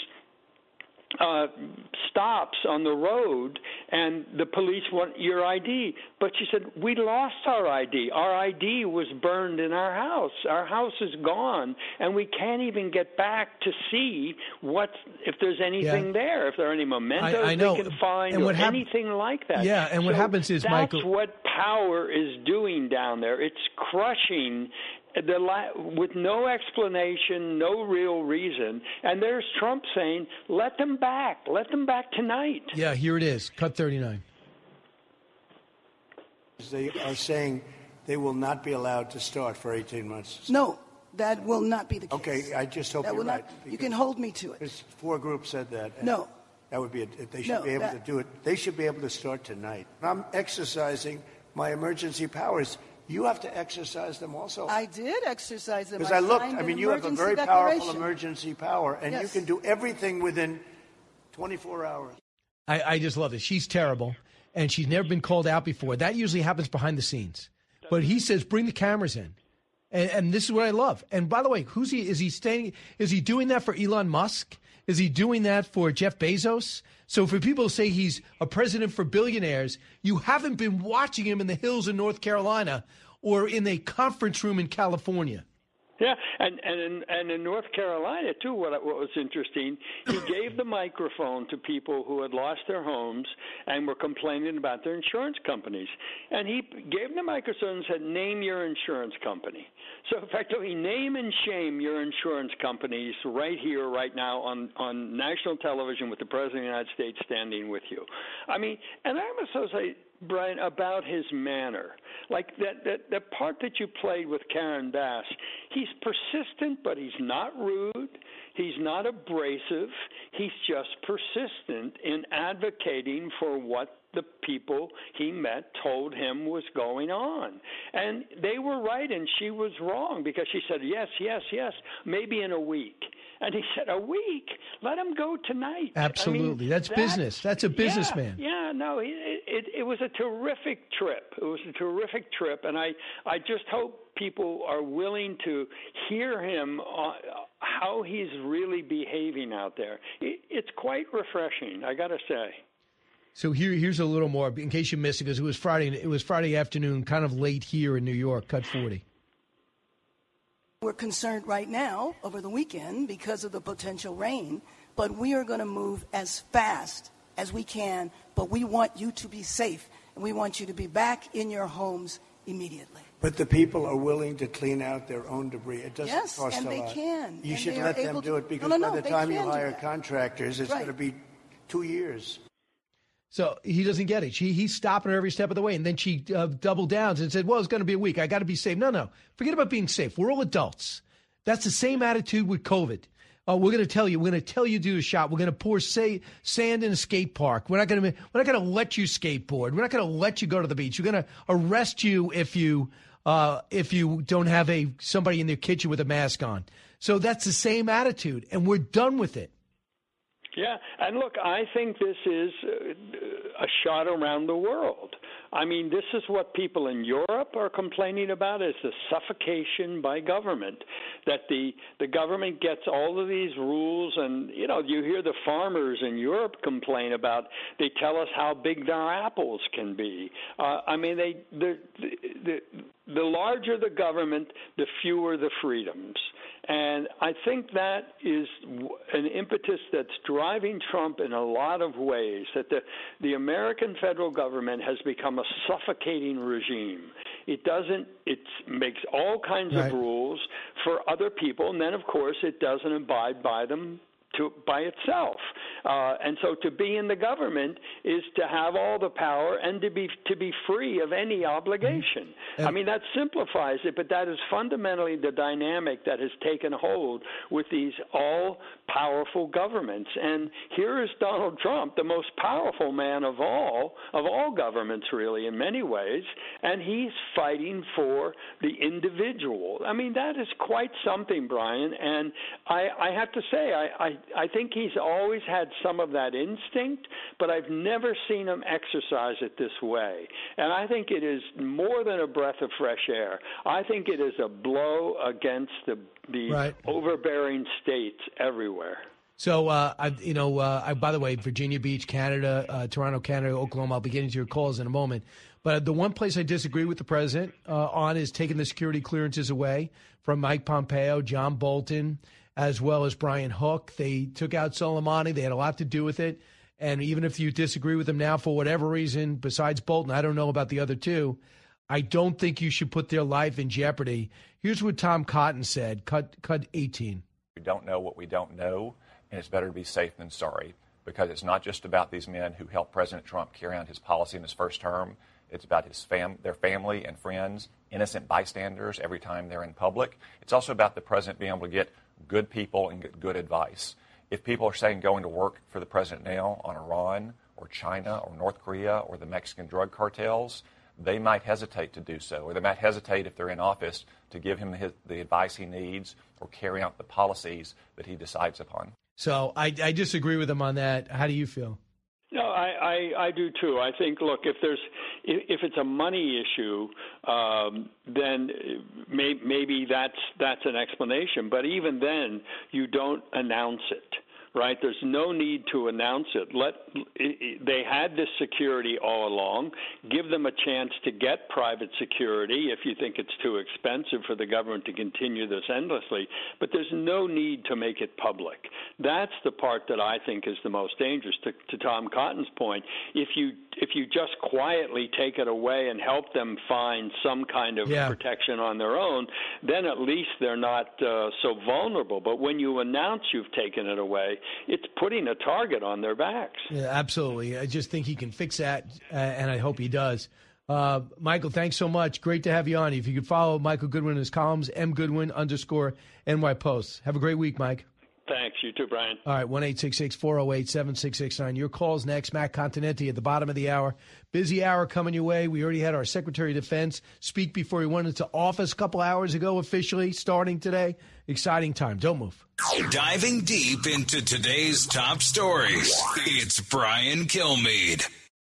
uh, stops on the road, and the police want your I D. But she said, we lost our I D. Our I D was burned in our house. Our house is gone, and we can't even get back to see what if there's anything Yeah. there, if there are any mementos I- I know. they can find, And or what hap- anything like that. Yeah, and what So happens is, that's Michael- what power is doing down there. It's crushing the la- with no explanation, no real reason. And there's Trump saying, let them back. Let them back tonight. Yeah, here it is. Cut thirty-nine. They are saying they will not be allowed to start for eighteen months. No, that will not be the case. Okay, I just hope That you're will right. not, you can hold me to it. Because four groups said that. and No. That would be, a, they should No, be able that- to do it. They should be able to start tonight. I'm exercising my emergency powers. You have to exercise them also. I did exercise them. Because I looked, signed I an mean, you have a emergency very powerful declaration. emergency power, and you Yes. can do everything within twenty-four hours. I, I just love this. She's terrible, and she's never been called out before. That usually happens behind the scenes. But he says, bring the cameras in. And, and this is what I love. And by the way, who's he? Is he staying? Is he doing that for Elon Musk? Is he doing that for Jeff Bezos? So for people who say he's a president for billionaires, you haven't been watching him in the hills in North Carolina or in a conference room in California. Yeah, and and in, and in North Carolina too. What what was interesting, he gave the microphone to people who had lost their homes and were complaining about their insurance companies, and he gave them the microphone and said, "Name your insurance company." So effectively, name and shame your insurance companies right here, right now on on national television with the President of the United States standing with you. I mean, and I must also say, Brian, about his manner. Like that, that, that part that you played with Karen Bass, he's persistent, but he's not rude. He's not abrasive. He's just persistent in advocating for what the people he met told him was going on. And they were right and she was wrong because she said, yes, yes, yes, maybe in a week. And he said, a week? Let him go tonight. Absolutely. I mean, that's, that's business. That's a businessman. Yeah, yeah no, it, it, it was a terrific trip. It was a terrific trip. And I, I just hope people are willing to hear him, uh, how he's really behaving out there. It, it's quite refreshing, I got to say. So here, here's a little more in case you missed it, because it was Friday. It was Friday afternoon, kind of late here in New York. Cut forty. We're concerned right now over the weekend because of the potential rain, but we are going to move as fast as we can. But we want you to be safe, and we want you to be back in your homes immediately. But the people are willing to clean out their own debris. It doesn't Yes, cost and a they lot. can, You and should they are let them able do to- it because No, no, by no, the they time you can do hire that. contractors, it's Right. going to be two years. So he doesn't get it. She, he's stopping her every step of the way. And then she uh, doubled down and said, well, it's going to be a week. I got to be safe. No, no. Forget about being safe. We're all adults. That's the same attitude with COVID. Uh, we're going to tell you. We're going to tell you to do a shot. We're going to pour say, sand in a skate park. We're not going to. We're not going to let you skateboard. We're not going to let you go to the beach. We're going to arrest you if you uh, if you don't have a somebody in their kitchen with a mask on. So that's the same attitude, and we're done with it. Yeah, and look, I think this is a shot around the world. I mean, this is what people in Europe are complaining about, is the suffocation by government, that the, the government gets all of these rules, and, you know, you hear the farmers in Europe complain about, they tell us how big their apples can be. Uh, I mean, they the, the, the larger the government, the fewer the freedoms. And I think that is an impetus that's driving Trump in a lot of ways, that the, the American federal government has become a suffocating regime. It doesn't, it makes all kinds right. of rules for other people, and then, of course, it doesn't abide by them to, by itself. Uh, and so to be in the government is to have all the power and to be to be free of any obligation. Mm-hmm. I mean, that simplifies it, but that is fundamentally the dynamic that has taken hold with these all-powerful governments. And here is Donald Trump, the most powerful man of all, of all governments, really, in many ways, and he's fighting for the individual. I mean, that is quite something, Brian, and I, I have to say, I, I I think he's always had some of that instinct, but I've never seen him exercise it this way. And I think it is more than a breath of fresh air. I think it is a blow against the, the right. overbearing states everywhere. So, uh, I, you know, uh, I, by the way, Virginia Beach, Canada, uh, Toronto, Canada, Oklahoma, I'll be getting to your calls in a moment. But the one place I disagree with the president uh, on is taking the security clearances away from Mike Pompeo, John Bolton, as well as Brian Hook. They took out Soleimani. They had a lot to do with it. And even if you disagree with them now for whatever reason, besides Bolton, I don't know about the other two, I don't think you should put their life in jeopardy. Here's what Tom Cotton said. Cut, cut eighteen. We don't know what we don't know, and it's better to be safe than sorry, because it's not just about these men who helped President Trump carry out his policy in his first term. It's about his fam- their family and friends, innocent bystanders every time they're in public. It's also about the president being able to get good people and get good advice. If people are saying going to work for the president now on Iran or China or North Korea or the Mexican drug cartels, they might hesitate to do so, or they might hesitate if they're in office to give him his, the advice he needs or carry out the policies that he decides upon. So I, I disagree with him on that. How do you feel? No, I, I, I do too. I think, look, if there's if, if it's a money issue, um, then may, maybe that's that's an explanation. But even then, you don't announce it. Right? There's no need to announce it. Let they had this security all along. Give them a chance to get private security if you think it's too expensive for the government to continue this endlessly. But there's no need to make it public. That's the part that I think is the most dangerous. To, to Tom Cotton's point, if you if you just quietly take it away and help them find some kind of yeah. protection on their own, then at least they're not uh, so vulnerable. But when you announce you've taken it away, it's putting a target on their backs. Yeah, absolutely. I just think he can fix that, uh, and I hope he does. Uh, Michael, thanks so much. Great to have you on. If you could follow Michael Goodwin in his columns, mgoodwin underscore N Y Post. Have a great week, Mike. Thanks. You too, Brian. All right, one eight six six, four oh eight, seven six six nine. Your call's next. Matt Continenti at the bottom of the hour. Busy hour coming your way. We already had our Secretary of Defense speak before he went into office a couple hours ago, officially starting today. Exciting time. Don't move. Diving deep into today's top stories, it's Brian Kilmeade.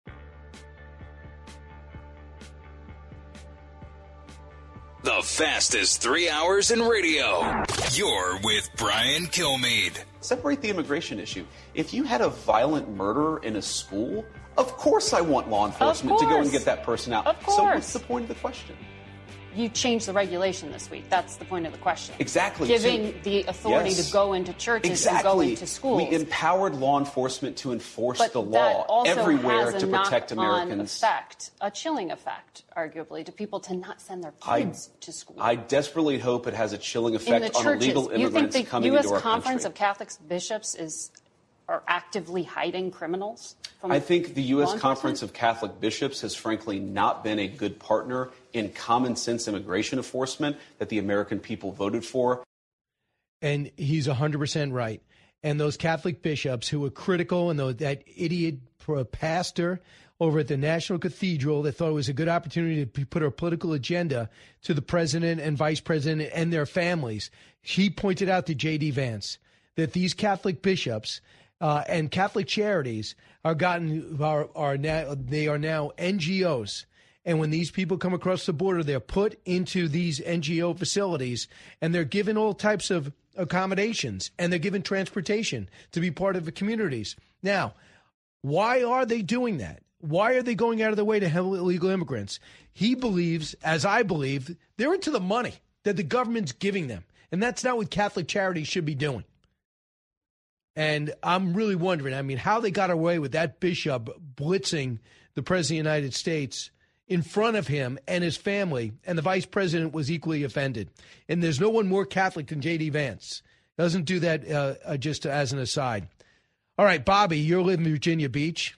The fastest three hours in radio. You're with Brian Kilmeade. Separate the immigration issue. If you had a violent murderer in a school, of course I want law enforcement to go and get that person out. Of course. So what's the point of the question? You changed the regulation this week. That's the point of the question. Exactly. Giving so, the authority yes, to go into churches exactly. and go into schools. We empowered law enforcement to enforce but the law also everywhere has a to protect Americans. Effect, a chilling effect, arguably, to people to not send their kids I, to school. I desperately hope it has a chilling effect on illegal immigrants you think the coming U S into our Conference country. of Catholic Bishops is are actively hiding criminals? From I think the U S Conference of of Catholic Bishops has frankly not been a good partner in common sense immigration enforcement that the American people voted for. and he's one hundred percent right. And those Catholic bishops who were critical, and those, that idiot pastor over at the National Cathedral that thought it was a good opportunity to put a political agenda to the president and vice president and their families. He pointed out to J D. Vance that these Catholic bishops uh, and Catholic charities are gotten are, are now they are now N G Os. And when these people come across the border, they're put into these N G O facilities, and they're given all types of accommodations, and they're given transportation to be part of the communities. Now, why are they doing that? Why are they going out of their way to help illegal immigrants? He believes, as I believe, they're into the money that the government's giving them. And that's not what Catholic charities should be doing. And I'm really wondering, I mean, how they got away with that bishop blitzing the president of the United States in front of him and his family, and the vice president was equally offended. And there's no one more Catholic than J D. Vance. Doesn't do that uh, uh, just as an aside. All right, Bobby, you're living in Virginia Beach.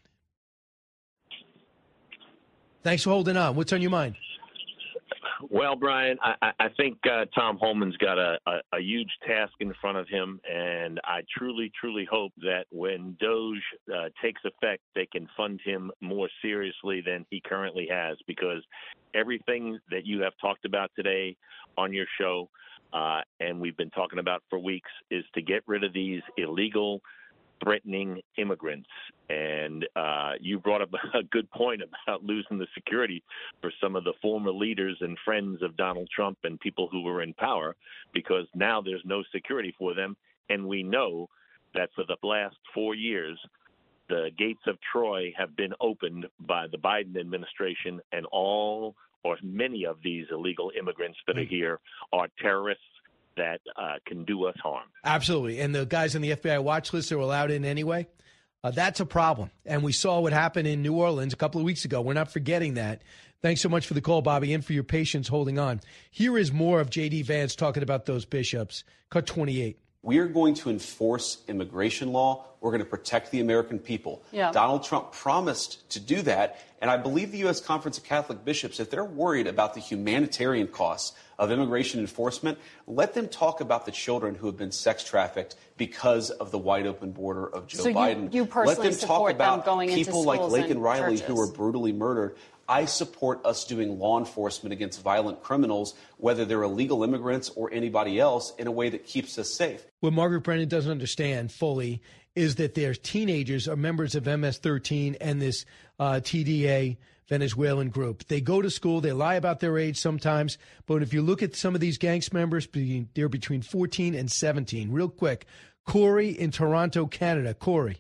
Thanks for holding on. What's on your mind? Well, Brian, I, I think uh, Tom Homan's got a, a, a huge task in front of him, and I truly, truly hope that when Doge uh, takes effect, they can fund him more seriously than he currently has, because everything that you have talked about today on your show, uh, and we've been talking about for weeks, is to get rid of these illegal threatening immigrants. And uh, you brought up a good point about losing the security for some of the former leaders and friends of Donald Trump and people who were in power, because now there's no security for them. And we know that for the last four years, the gates of Troy have been opened by the Biden administration, and all or many of these illegal immigrants that are here are terrorists that uh, can do us harm. Absolutely. And the guys on the F B I watch list are allowed in anyway. Uh, that's a problem. And we saw what happened in New Orleans a couple of weeks ago. We're not forgetting that. Thanks so much for the call, Bobby, and for your patience holding on. Here is more of J D. Vance talking about those bishops. Cut twenty-eight. We are going to enforce immigration law. We're going to protect the American people. Yeah. Donald Trump promised to do that. And I believe the U S Conference of Catholic Bishops, if they're worried about the humanitarian costs of immigration enforcement, let them talk about the children who have been sex trafficked because of the wide open border of Joe so you, Biden. You personally let them talk support about them going people into like schools Laken and Riley churches. who were brutally murdered. I support us doing law enforcement against violent criminals, whether they're illegal immigrants or anybody else, in a way that keeps us safe. What Margaret Brennan doesn't understand fully is that their teenagers are members of M S thirteen and this uh, T D A Venezuelan group. They go to school. They lie about their age sometimes. But if you look at some of these gangs members, they're between fourteen and seventeen. Real quick, Corey in Toronto, Canada. Corey.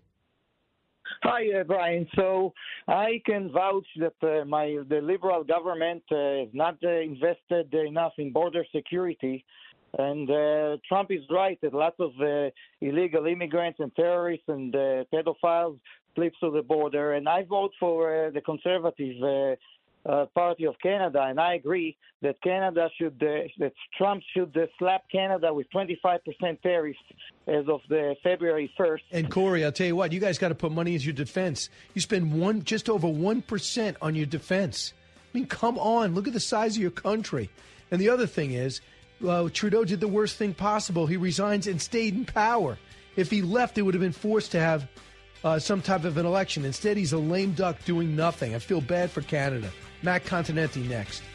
Hi, uh, Brian. So I can vouch that uh, my the Liberal government uh, has not uh, invested enough in border security. And uh, Trump is right that lots of uh, illegal immigrants and terrorists and uh, pedophiles slip through the border. And I vote for uh, the Conservative uh, uh, Party of Canada, and I agree that Canada should, uh, that Trump should uh, slap Canada with twenty-five percent tariffs as of the February first. And Corey, I'll tell you what, you guys got to put money into your defense. You spend one, just over one percent on your defense. I mean, come on, look at the size of your country. And the other thing is, uh, Trudeau did the worst thing possible. He resigns and stayed in power. If he left, it would have been forced to have uh, some type of an election. Instead, he's a lame duck doing nothing. I feel bad for Canada. Matt Continenti next.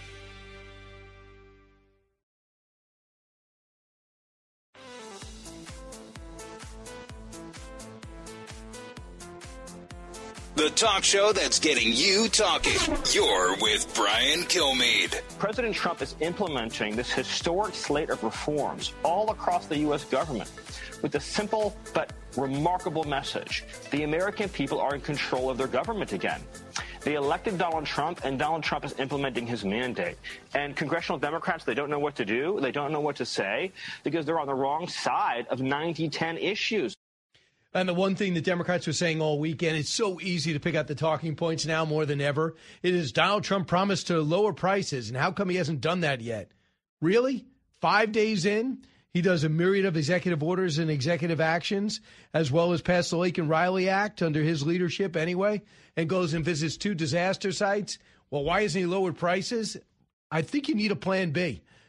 The talk show that's getting you talking. You're with Brian Kilmeade. President Trump is implementing this historic slate of reforms all across the U S government with a simple but remarkable message. The American people are in control of their government again. They elected Donald Trump, and Donald Trump is implementing his mandate. And congressional Democrats, they don't know what to do. They don't know what to say because they're on the wrong side of ninety ten issues. And the one thing the Democrats were saying all weekend, it's so easy to pick out the talking points now more than ever. It is Donald Trump promised to lower prices, and how come he hasn't done that yet? Really? Five days in, he does a myriad of executive orders and executive actions, as well as pass the Laken Riley Act under his leadership anyway, and goes and visits two disaster sites. Well, why hasn't he lowered prices? I think you need a plan B,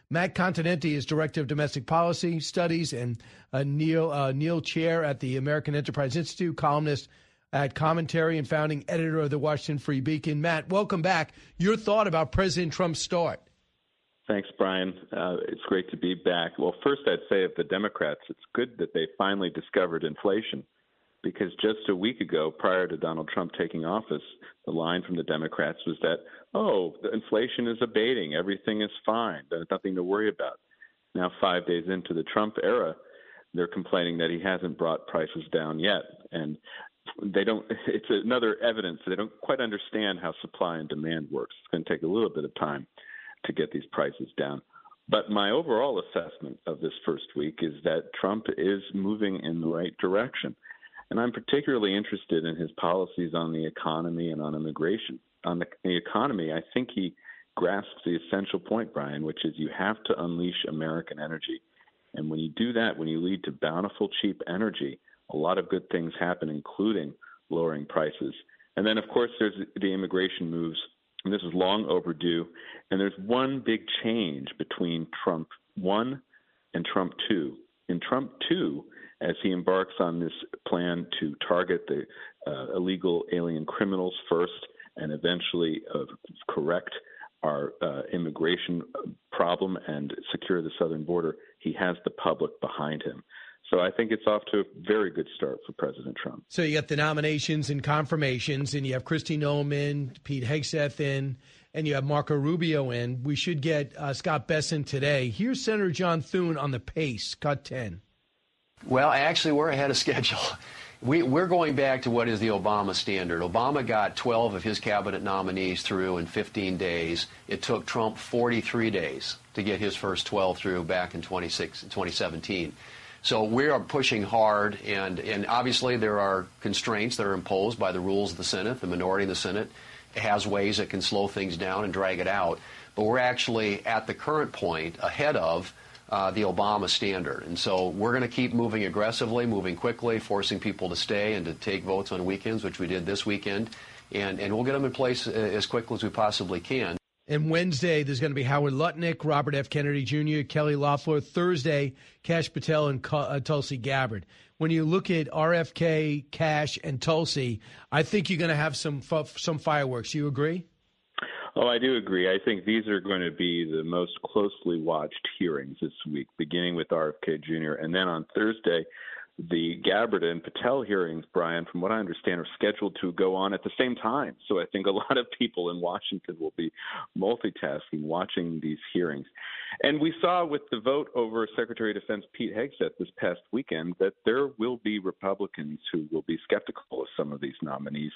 Matt Continenti is Director of Domestic Policy Studies and uh, Neil, uh, Neil Chair at the American Enterprise Institute, columnist at Commentary and founding editor of the Washington Free Beacon. Matt, welcome back. Your thought about President Trump's start? Thanks, Brian. Uh, it's great to be back. Well, first I'd say of the Democrats, it's good that they finally discovered inflation, because just a week ago, prior to Donald Trump taking office, the line from the Democrats was that, oh, the inflation is abating, everything is fine, there's nothing to worry about. Now, five days into the Trump era, they're complaining that he hasn't brought prices down yet. And they don't, it's another evidence that they don't quite understand how supply and demand works. It's going to take a little bit of time to get these prices down. But my overall assessment of this first week is that Trump is moving in the right direction. And I'm particularly interested in his policies on the economy and on immigration. On the, the economy, I think he grasps the essential point, Brian, which is you have to unleash American energy. And when you do that, when you lead to bountiful, cheap energy, a lot of good things happen, including lowering prices. And then, of course, there's the immigration moves. And this is long overdue. And there's one big change between Trump one and Trump two. In Trump two, as he embarks on this plan to target the uh, illegal alien criminals first and eventually uh, correct our uh, immigration problem and secure the southern border, he has the public behind him. So I think it's off to a very good start for President Trump. So you got the nominations and confirmations, and you have Kristi Noem in, Pete Hegseth in, and you have Marco Rubio in. We should get uh, Scott Bessent today. Here's Senator John Thune on the pace, cut ten. Well, actually, we're ahead of schedule. We, we're going back to what is the Obama standard. Obama got twelve of his cabinet nominees through in fifteen days. It took Trump forty-three days to get his first twelve through back in twenty seventeen. So we are pushing hard, and, and obviously there are constraints that are imposed by the rules of the Senate. The minority in the Senate has ways that can slow things down and drag it out. But we're actually, at the current point, ahead of uh, the Obama standard. And so we're going to keep moving aggressively, moving quickly, forcing people to stay and to take votes on weekends, which we did this weekend. And, and we'll get them in place as quickly as we possibly can. And Wednesday, there's going to be Howard Lutnick, Robert F. Kennedy Junior, Kelly Loeffler. Thursday, Kash Patel and uh, Tulsi Gabbard. When you look at R F K, Kash, and Tulsi, I think you're going to have some some fireworks. You agree? Oh, I do agree. I think these are going to be the most closely watched hearings this week, beginning with R F K Junior And then on Thursday, the Gabbard and Patel hearings, Brian, from what I understand, are scheduled to go on at the same time. So I think a lot of people in Washington will be multitasking, watching these hearings. And we saw with the vote over Secretary of Defense Pete Hegseth this past weekend that there will be Republicans who will be skeptical of some of these nominees.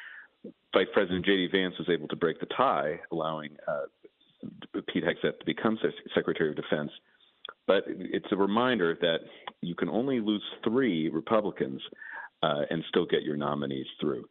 Vice President J D Vance was able to break the tie, allowing uh, Pete Hegseth to become Secretary of Defense. But it's a reminder that you can only lose three Republicans uh, and still get your nominees through.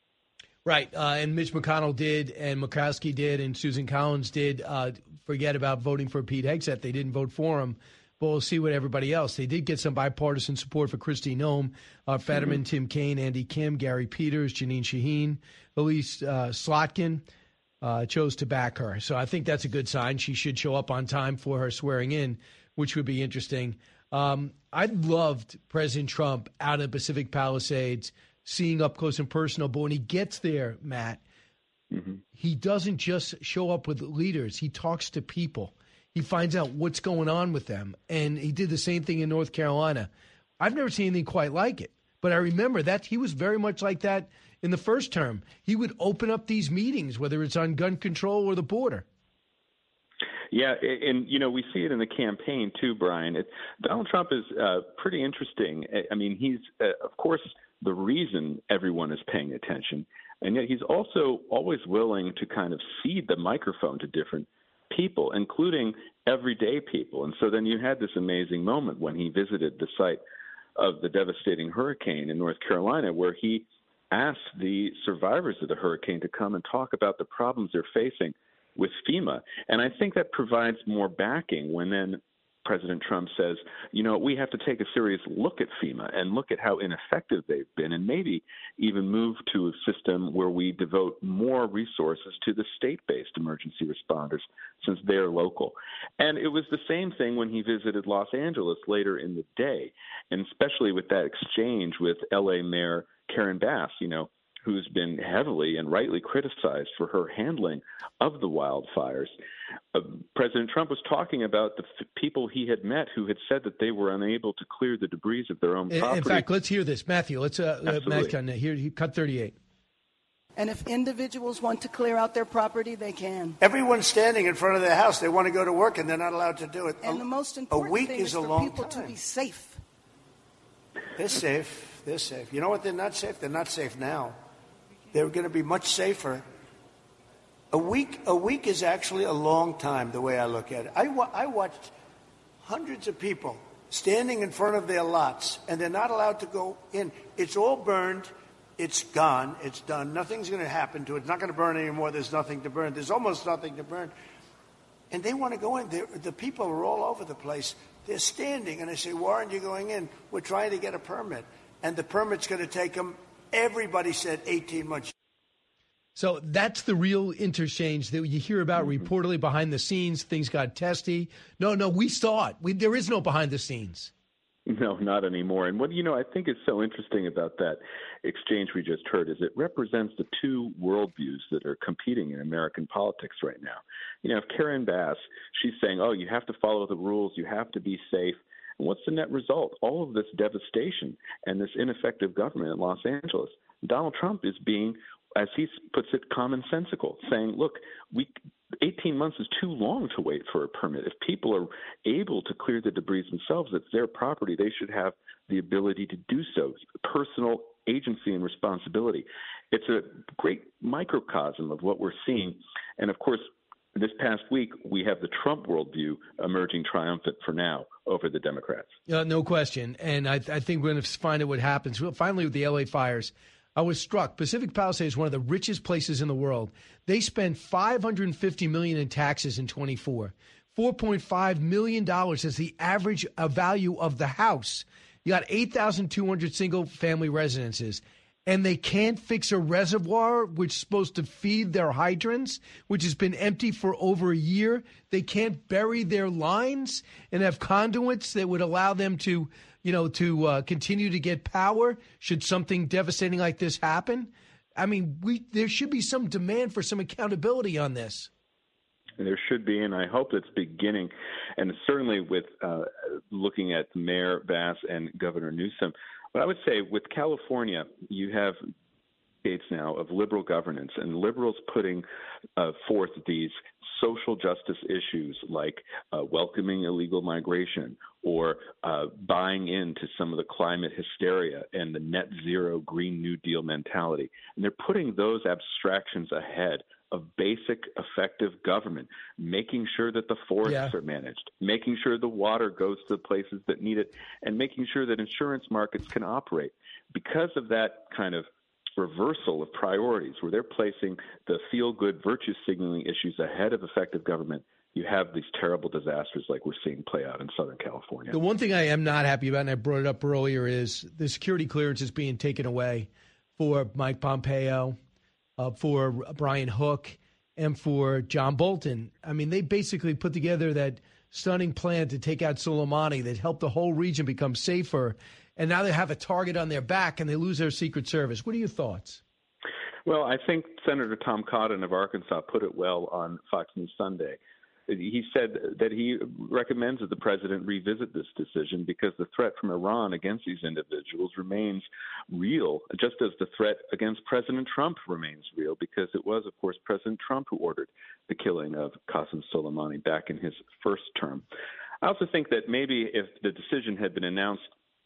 Right. Uh, and Mitch McConnell did, and Murkowski did, and Susan Collins did uh, forget about voting for Pete Hegseth. They didn't vote for him. But we'll see what everybody else. They did get some bipartisan support for Kristi Noem, uh, Fetterman, mm-hmm. Tim Kaine, Andy Kim, Gary Peters, Janine Shaheen, Elise uh, Slotkin. Uh, chose to back her. So I think that's a good sign. She should show up on time for her swearing in, which would be interesting. Um, I loved President Trump out of Pacific Palisades, seeing up close and personal. But when he gets there, Matt, mm-hmm. he doesn't just show up with leaders. He talks to people. He finds out what's going on with them. And he did the same thing in North Carolina. I've never seen anything quite like it. But I remember that he was very much like that in the first term. He would open up these meetings, whether it's on gun control or the border. Yeah, and, you know, we see it in the campaign, too, Brian. It, Donald Trump is uh, pretty interesting. I mean, he's, uh, of course, the reason everyone is paying attention, and yet he's also always willing to kind of cede the microphone to different people, including everyday people. And so then you had this amazing moment when he visited the site of the devastating hurricane in North Carolina, where he asked the survivors of the hurricane to come and talk about the problems they're facing with FEMA. And I think that provides more backing when then President Trump says, you know, we have to take a serious look at FEMA and look at how ineffective they've been and maybe even move to a system where we devote more resources to the state-based emergency responders since they're local. And it was the same thing when he visited Los Angeles later in the day, and especially with that exchange with L A Mayor Karen Bass, you know, who's been heavily and rightly criticized for her handling of the wildfires. Uh, President Trump was talking about the f- people he had met who had said that they were unable to clear the debris of their own in, property. In fact, let's hear this. Matthew, let's uh, uh, Matthew, here, he cut thirty-eight. And if individuals want to clear out their property, they can. Everyone's standing in front of their house. They want to go to work, and they're not allowed to do it. And a, the most important a week thing is is a for long people time. to be safe. They're safe. They're safe. You know what? They're not safe. They're not safe now. They're going to be much safer. A week, a week is actually a long time, the way I look at it. I, wa- I watched hundreds of people standing in front of their lots, and they're not allowed to go in. It's all burned. It's gone. It's done. Nothing's going to happen to it. It's not going to burn anymore. There's nothing to burn. There's almost nothing to burn. And they want to go in. They're, the people are all over the place. They're standing, and I say, why aren't you going in? We're trying to get a permit. And the permit's going to take them, everybody said, eighteen months. So that's the real interchange that you hear about Mm-hmm. reportedly behind the scenes. Things got testy. No, no, we saw it. We, there is no behind the scenes. No, not anymore. And what, you know, I think is so interesting about that exchange we just heard is it represents the two worldviews that are competing in American politics right now. You know, if Karen Bass, she's saying, oh, you have to follow the rules, you have to be safe. And what's the net result? All of this devastation and this ineffective government in Los Angeles. Donald Trump is being, as he puts it, commonsensical, saying, look, we eighteen months is too long to wait for a permit. If people are able to clear the debris themselves, it's their property, they should have the ability to do so. Personal agency and responsibility. It's a great microcosm of what we're seeing. And of course, this past week, we have the Trump worldview emerging triumphant for now over the Democrats. Uh, no question. And I, I think we're going to find out what happens. Finally, with the L A fires, I was struck. Pacific Palisades is one of the richest places in the world. They spent five hundred fifty million dollars in taxes in twenty-four. four point five million dollars is the average uh, value of the house. You got eight thousand two hundred single-family residences. And they can't fix a reservoir which is supposed to feed their hydrants, which has been empty for over a year. They can't bury their lines and have conduits that would allow them to, you know, to uh, continue to get power should something devastating like this happen. I mean, we there should be some demand for some accountability on this. There should be, and I hope it's beginning. And certainly with uh, looking at Mayor Bass and Governor Newsom, but I would say with California, you have decades now of liberal governance and liberals putting uh, forth these social justice issues like uh, welcoming illegal migration or uh, buying into some of the climate hysteria and the net zero Green New Deal mentality. And they're putting those abstractions ahead of basic effective government, making sure that the forests yeah. are managed, making sure the water goes to the places that need it, and making sure that insurance markets can operate. Because of that kind of reversal of priorities, where they're placing the feel-good virtue signaling issues ahead of effective government, you have these terrible disasters like we're seeing play out in Southern California. The one thing I am not happy about, and I brought it up earlier, is the security clearance is being taken away for Mike Pompeo, Uh, for Brian Hook, and for John Bolton. I mean, they basically put together that stunning plan to take out Soleimani that helped the whole region become safer, and now they have a target on their back and they lose their Secret Service. What are your thoughts? Well, I think Senator Tom Cotton of Arkansas put it well on Fox News Sunday. He said that he recommends that the president revisit this decision because the threat from Iran against these individuals remains real, just as the threat against President Trump remains real, because it was, of course, President Trump who ordered the killing of Qasem Soleimani back in his first term. I also think that maybe if the decision had been announced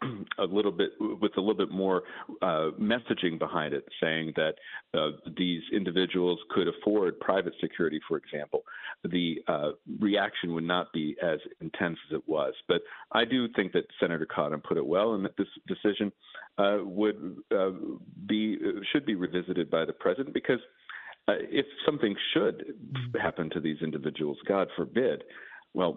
a little bit with a little bit more uh, messaging behind it, saying that uh, these individuals could afford private security, for example, the uh, reaction would not be as intense as it was. But I do think that Senator Cotton put it well, and that this decision uh, would uh, be should be revisited by the president, because uh, if something should happen to these individuals, God forbid, well,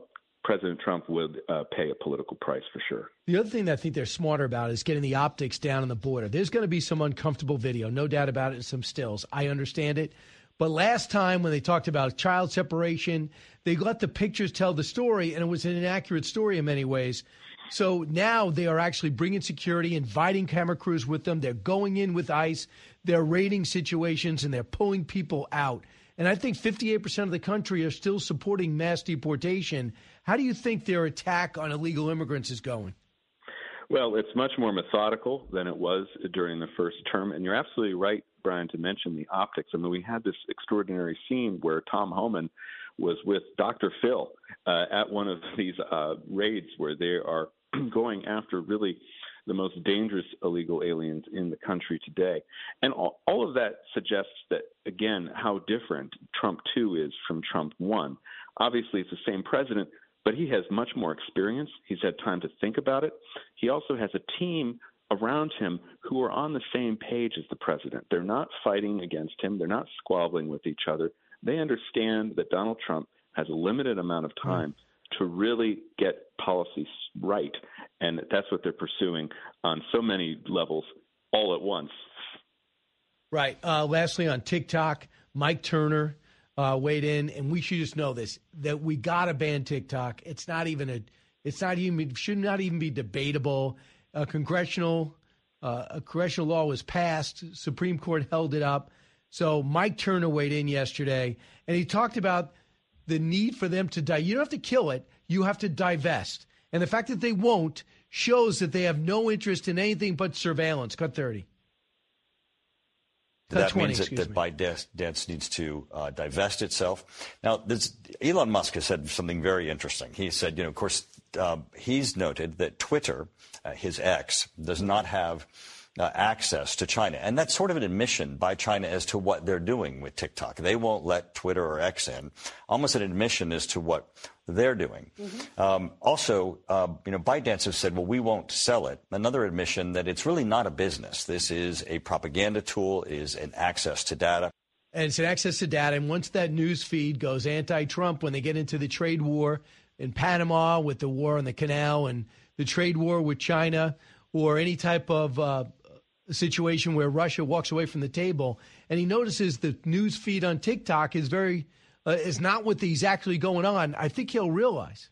President Trump would uh, pay a political price for sure. The other thing that I think they're smarter about is getting the optics down on the border. There's going to be some uncomfortable video, no doubt about it, and some stills. I understand it. But last time when they talked about child separation, they let the pictures tell the story, and it was an inaccurate story in many ways. So now they are actually bringing security, inviting camera crews with them. They're going in with ICE. They're raiding situations, and they're pulling people out. And I think fifty-eight percent of the country are still supporting mass deportation. How do you think their attack on illegal immigrants is going? Well, it's much more methodical than it was during the first term. And you're absolutely right, Brian, to mention the optics. I mean, we had this extraordinary scene where Tom Homan was with Doctor Phil uh, at one of these uh, raids where they are going after really the most dangerous illegal aliens in the country today. And all, all of that suggests that, again, how different Trump two is from Trump one. Obviously, it's the same president, but he has much more experience. He's had time to think about it. He also has a team around him who are on the same page as the president. They're not fighting against him. They're not squabbling with each other. They understand that Donald Trump has a limited amount of time mm. to really get policies right. And that's what they're pursuing on so many levels all at once. Right. Uh, lastly, on TikTok, Mike Turner uh, weighed in, and we should just know this, that we got to ban TikTok. It's not even a, it's not even, it should not even be debatable. A congressional, uh, a congressional law was passed. Supreme Court held it up. So Mike Turner weighed in yesterday, and he talked about the need for them to die. You don't have to kill it. You have to divest. And the fact that they won't shows that they have no interest in anything but surveillance. Cut thirty. That twenty, means that, that ByteDance needs to uh, divest itself. Now, this, Elon Musk has said something very interesting. He said, you know, of course, uh, he's noted that Twitter, uh, his ex, does not have uh, access to China. And that's sort of an admission by China as to what they're doing with TikTok. They won't let Twitter or X in. Almost an admission as to what they're doing. Mm-hmm. Um, also, uh, you know, ByteDance has said, well, we won't sell it. Another admission that it's really not a business. This is a propaganda tool, is an access to data. And it's an access to data. And once that news feed goes anti-Trump, when they get into the trade war in Panama with the war on the canal and the trade war with China, or any type of uh, situation where Russia walks away from the table, and he notices the news feed on TikTok is very uh, is not what is actually going on, I think he'll realize.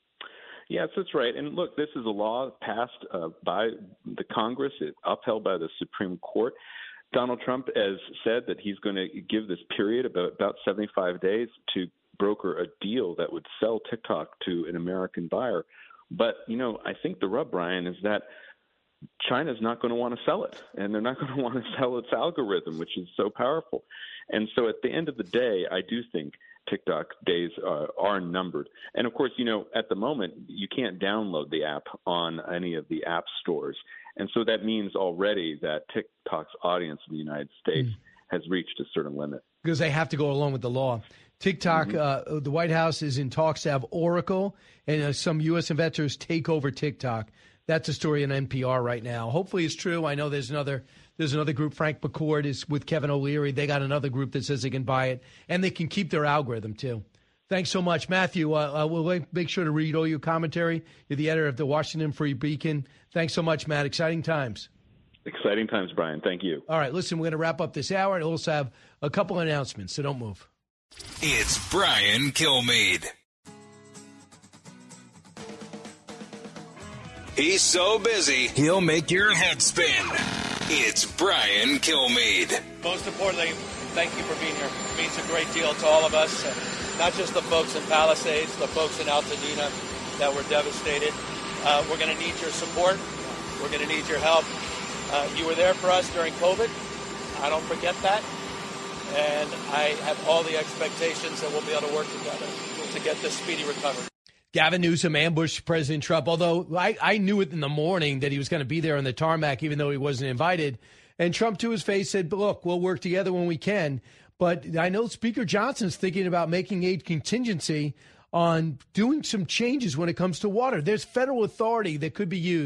Yes, that's right. And look, this is a law passed uh, by the Congress, it, upheld by the Supreme Court. Donald Trump has said that he's going to give this period about, about seventy-five days to broker a deal that would sell TikTok to an American buyer. But, you know, I think the rub, Brian, is that China's not going to want to sell it, and they're not going to want to sell its algorithm, which is so powerful. And so at the end of the day, I do think TikTok days uh, are numbered. And, of course, you know, at the moment, you can't download the app on any of the app stores. And so that means already that TikTok's audience in the United States mm. has reached a certain limit. Because they have to go along with the law. TikTok, mm-hmm. uh, the White House is in talks to have Oracle and uh, some U S investors take over TikTok. That's a story in N P R right now. Hopefully it's true. I know there's another there's another group, Frank McCord is with Kevin O'Leary. They got another group that says they can buy it, and they can keep their algorithm too. Thanks so much, Matthew. Uh, uh, we'll make sure to read all your commentary. You're the editor of the Washington Free Beacon. Thanks so much, Matt. Exciting times. Exciting times, Brian. Thank you. All right, listen, we're going to wrap up this hour and also have a couple of announcements, so don't move. It's Brian Kilmeade. He's so busy, he'll make your head spin. It's Brian Kilmeade. Most importantly, thank you for being here. It means a great deal to all of us, and not just the folks in Palisades, the folks in Altadena that were devastated. Uh, we're going to need your support. We're going to need your help. Uh, you were there for us during COVID. I don't forget that. And I have all the expectations that we'll be able to work together to get this speedy recovery. Gavin Newsom ambushed President Trump, although I, I knew it in the morning that he was going to be there on the tarmac, even though he wasn't invited. And Trump, to his face, said, look, we'll work together when we can. But I know Speaker Johnson's thinking about making a contingency on doing some changes when it comes to water. There's federal authority that could be used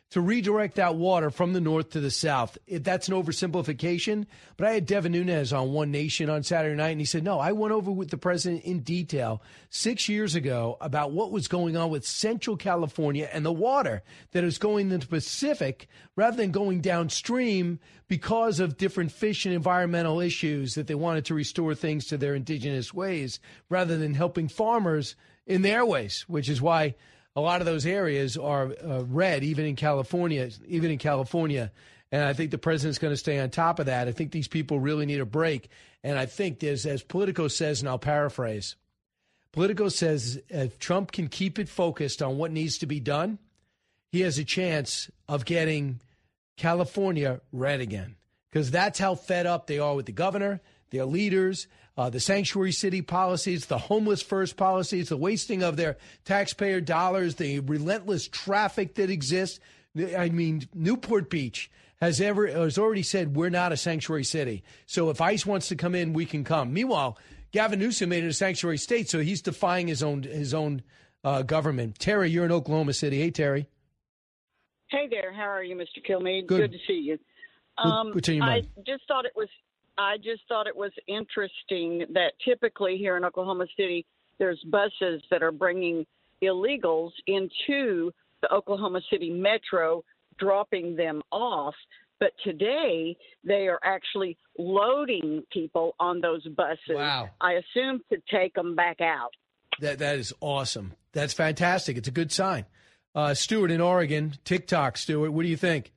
to redirect that water from the north to the south. It, that's an oversimplification, but I had Devin Nunes on One Nation on Saturday night, and he said, no, I went over with the president in detail six years ago about what was going on with Central California and the water that is going into the Pacific rather than going downstream because of different fish and environmental issues, that they wanted to restore things to their indigenous ways rather than helping farmers in their ways, which is why a lot of those areas are uh, red, even in California, even in California. And I think the president's going to stay on top of that. I think these people really need a break. And I think there's, as Politico says, and I'll paraphrase, Politico says if Trump can keep it focused on what needs to be done, he has a chance of getting California red again. Because that's how fed up they are with the governor, their leaders, Uh, the sanctuary city policies, the homeless first policies, the wasting of their taxpayer dollars, the relentless traffic that exists. I mean, Newport Beach has ever has already said we're not a sanctuary city. So if ICE wants to come in, we can come. Meanwhile, Gavin Newsom made it a sanctuary state, so he's defying his own his own uh, government. Terry, you're in Oklahoma City. Hey, Terry. Hey there. How are you, Mister Kilmeade? Good. Good to see you. Um, What's on your mind? I just thought it was. I just thought it was interesting that typically here in Oklahoma City, there's buses that are bringing illegals into the Oklahoma City metro, dropping them off. But today, they are actually loading people on those buses. Wow. I assume to take them back out. That That is awesome. That's fantastic. It's a good sign. Uh, Stuart in Oregon, TikTok. Stuart, what do you think?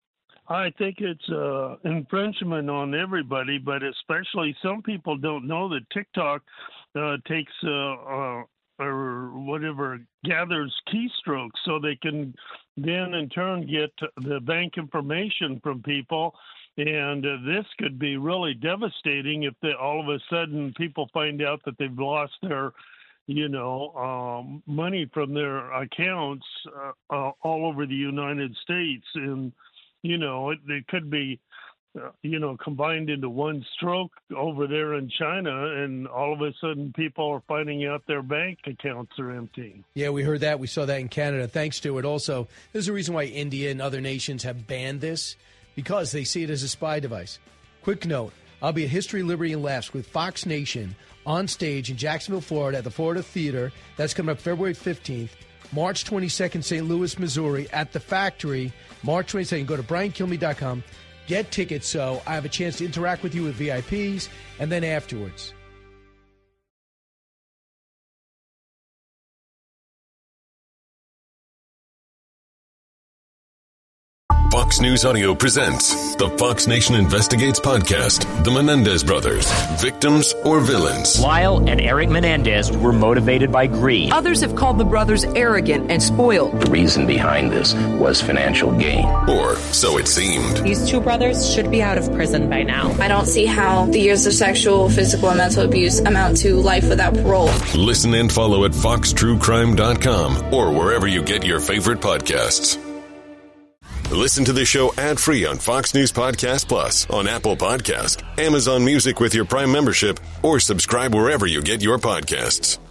I think it's uh, infringement on everybody, but especially some people don't know that TikTok uh, takes uh, uh, or whatever gathers keystrokes, so they can then in turn get the bank information from people. And uh, this could be really devastating if they, all of a sudden people find out that they've lost their, you know, um, money from their accounts uh, uh, all over the United States. And you know, it, it could be, uh, you know, combined into one stroke over there in China, and all of a sudden people are finding out their bank accounts are empty. Yeah, we heard that. We saw that in Canada. Thanks, Stuart. Also, there's a reason why India and other nations have banned this, because they see it as a spy device. Quick note, I'll be at History, Liberty, and Laughs with Fox Nation on stage in Jacksonville, Florida at the Florida Theater. That's coming up February fifteenth. March twenty-second, Saint Louis, Missouri, at the Factory. March twenty-second, go to brian kilmeade dot com, get tickets so I have a chance to interact with you with V I Ps, and then afterwards. Fox News Audio presents the Fox Nation Investigates podcast, The Menendez Brothers, Victims or Villains. Lyle and Eric Menendez were motivated by greed. Others have called the brothers arrogant and spoiled. The reason behind this was financial gain. Or so it seemed. These two brothers should be out of prison by now. I don't see how the years of sexual, physical, and mental abuse amount to life without parole. Listen and follow at fox true crime dot com or wherever you get your favorite podcasts. Listen to the show ad-free on Fox News Podcast Plus, on Apple Podcast, Amazon Music with your Prime membership, or subscribe wherever you get your podcasts.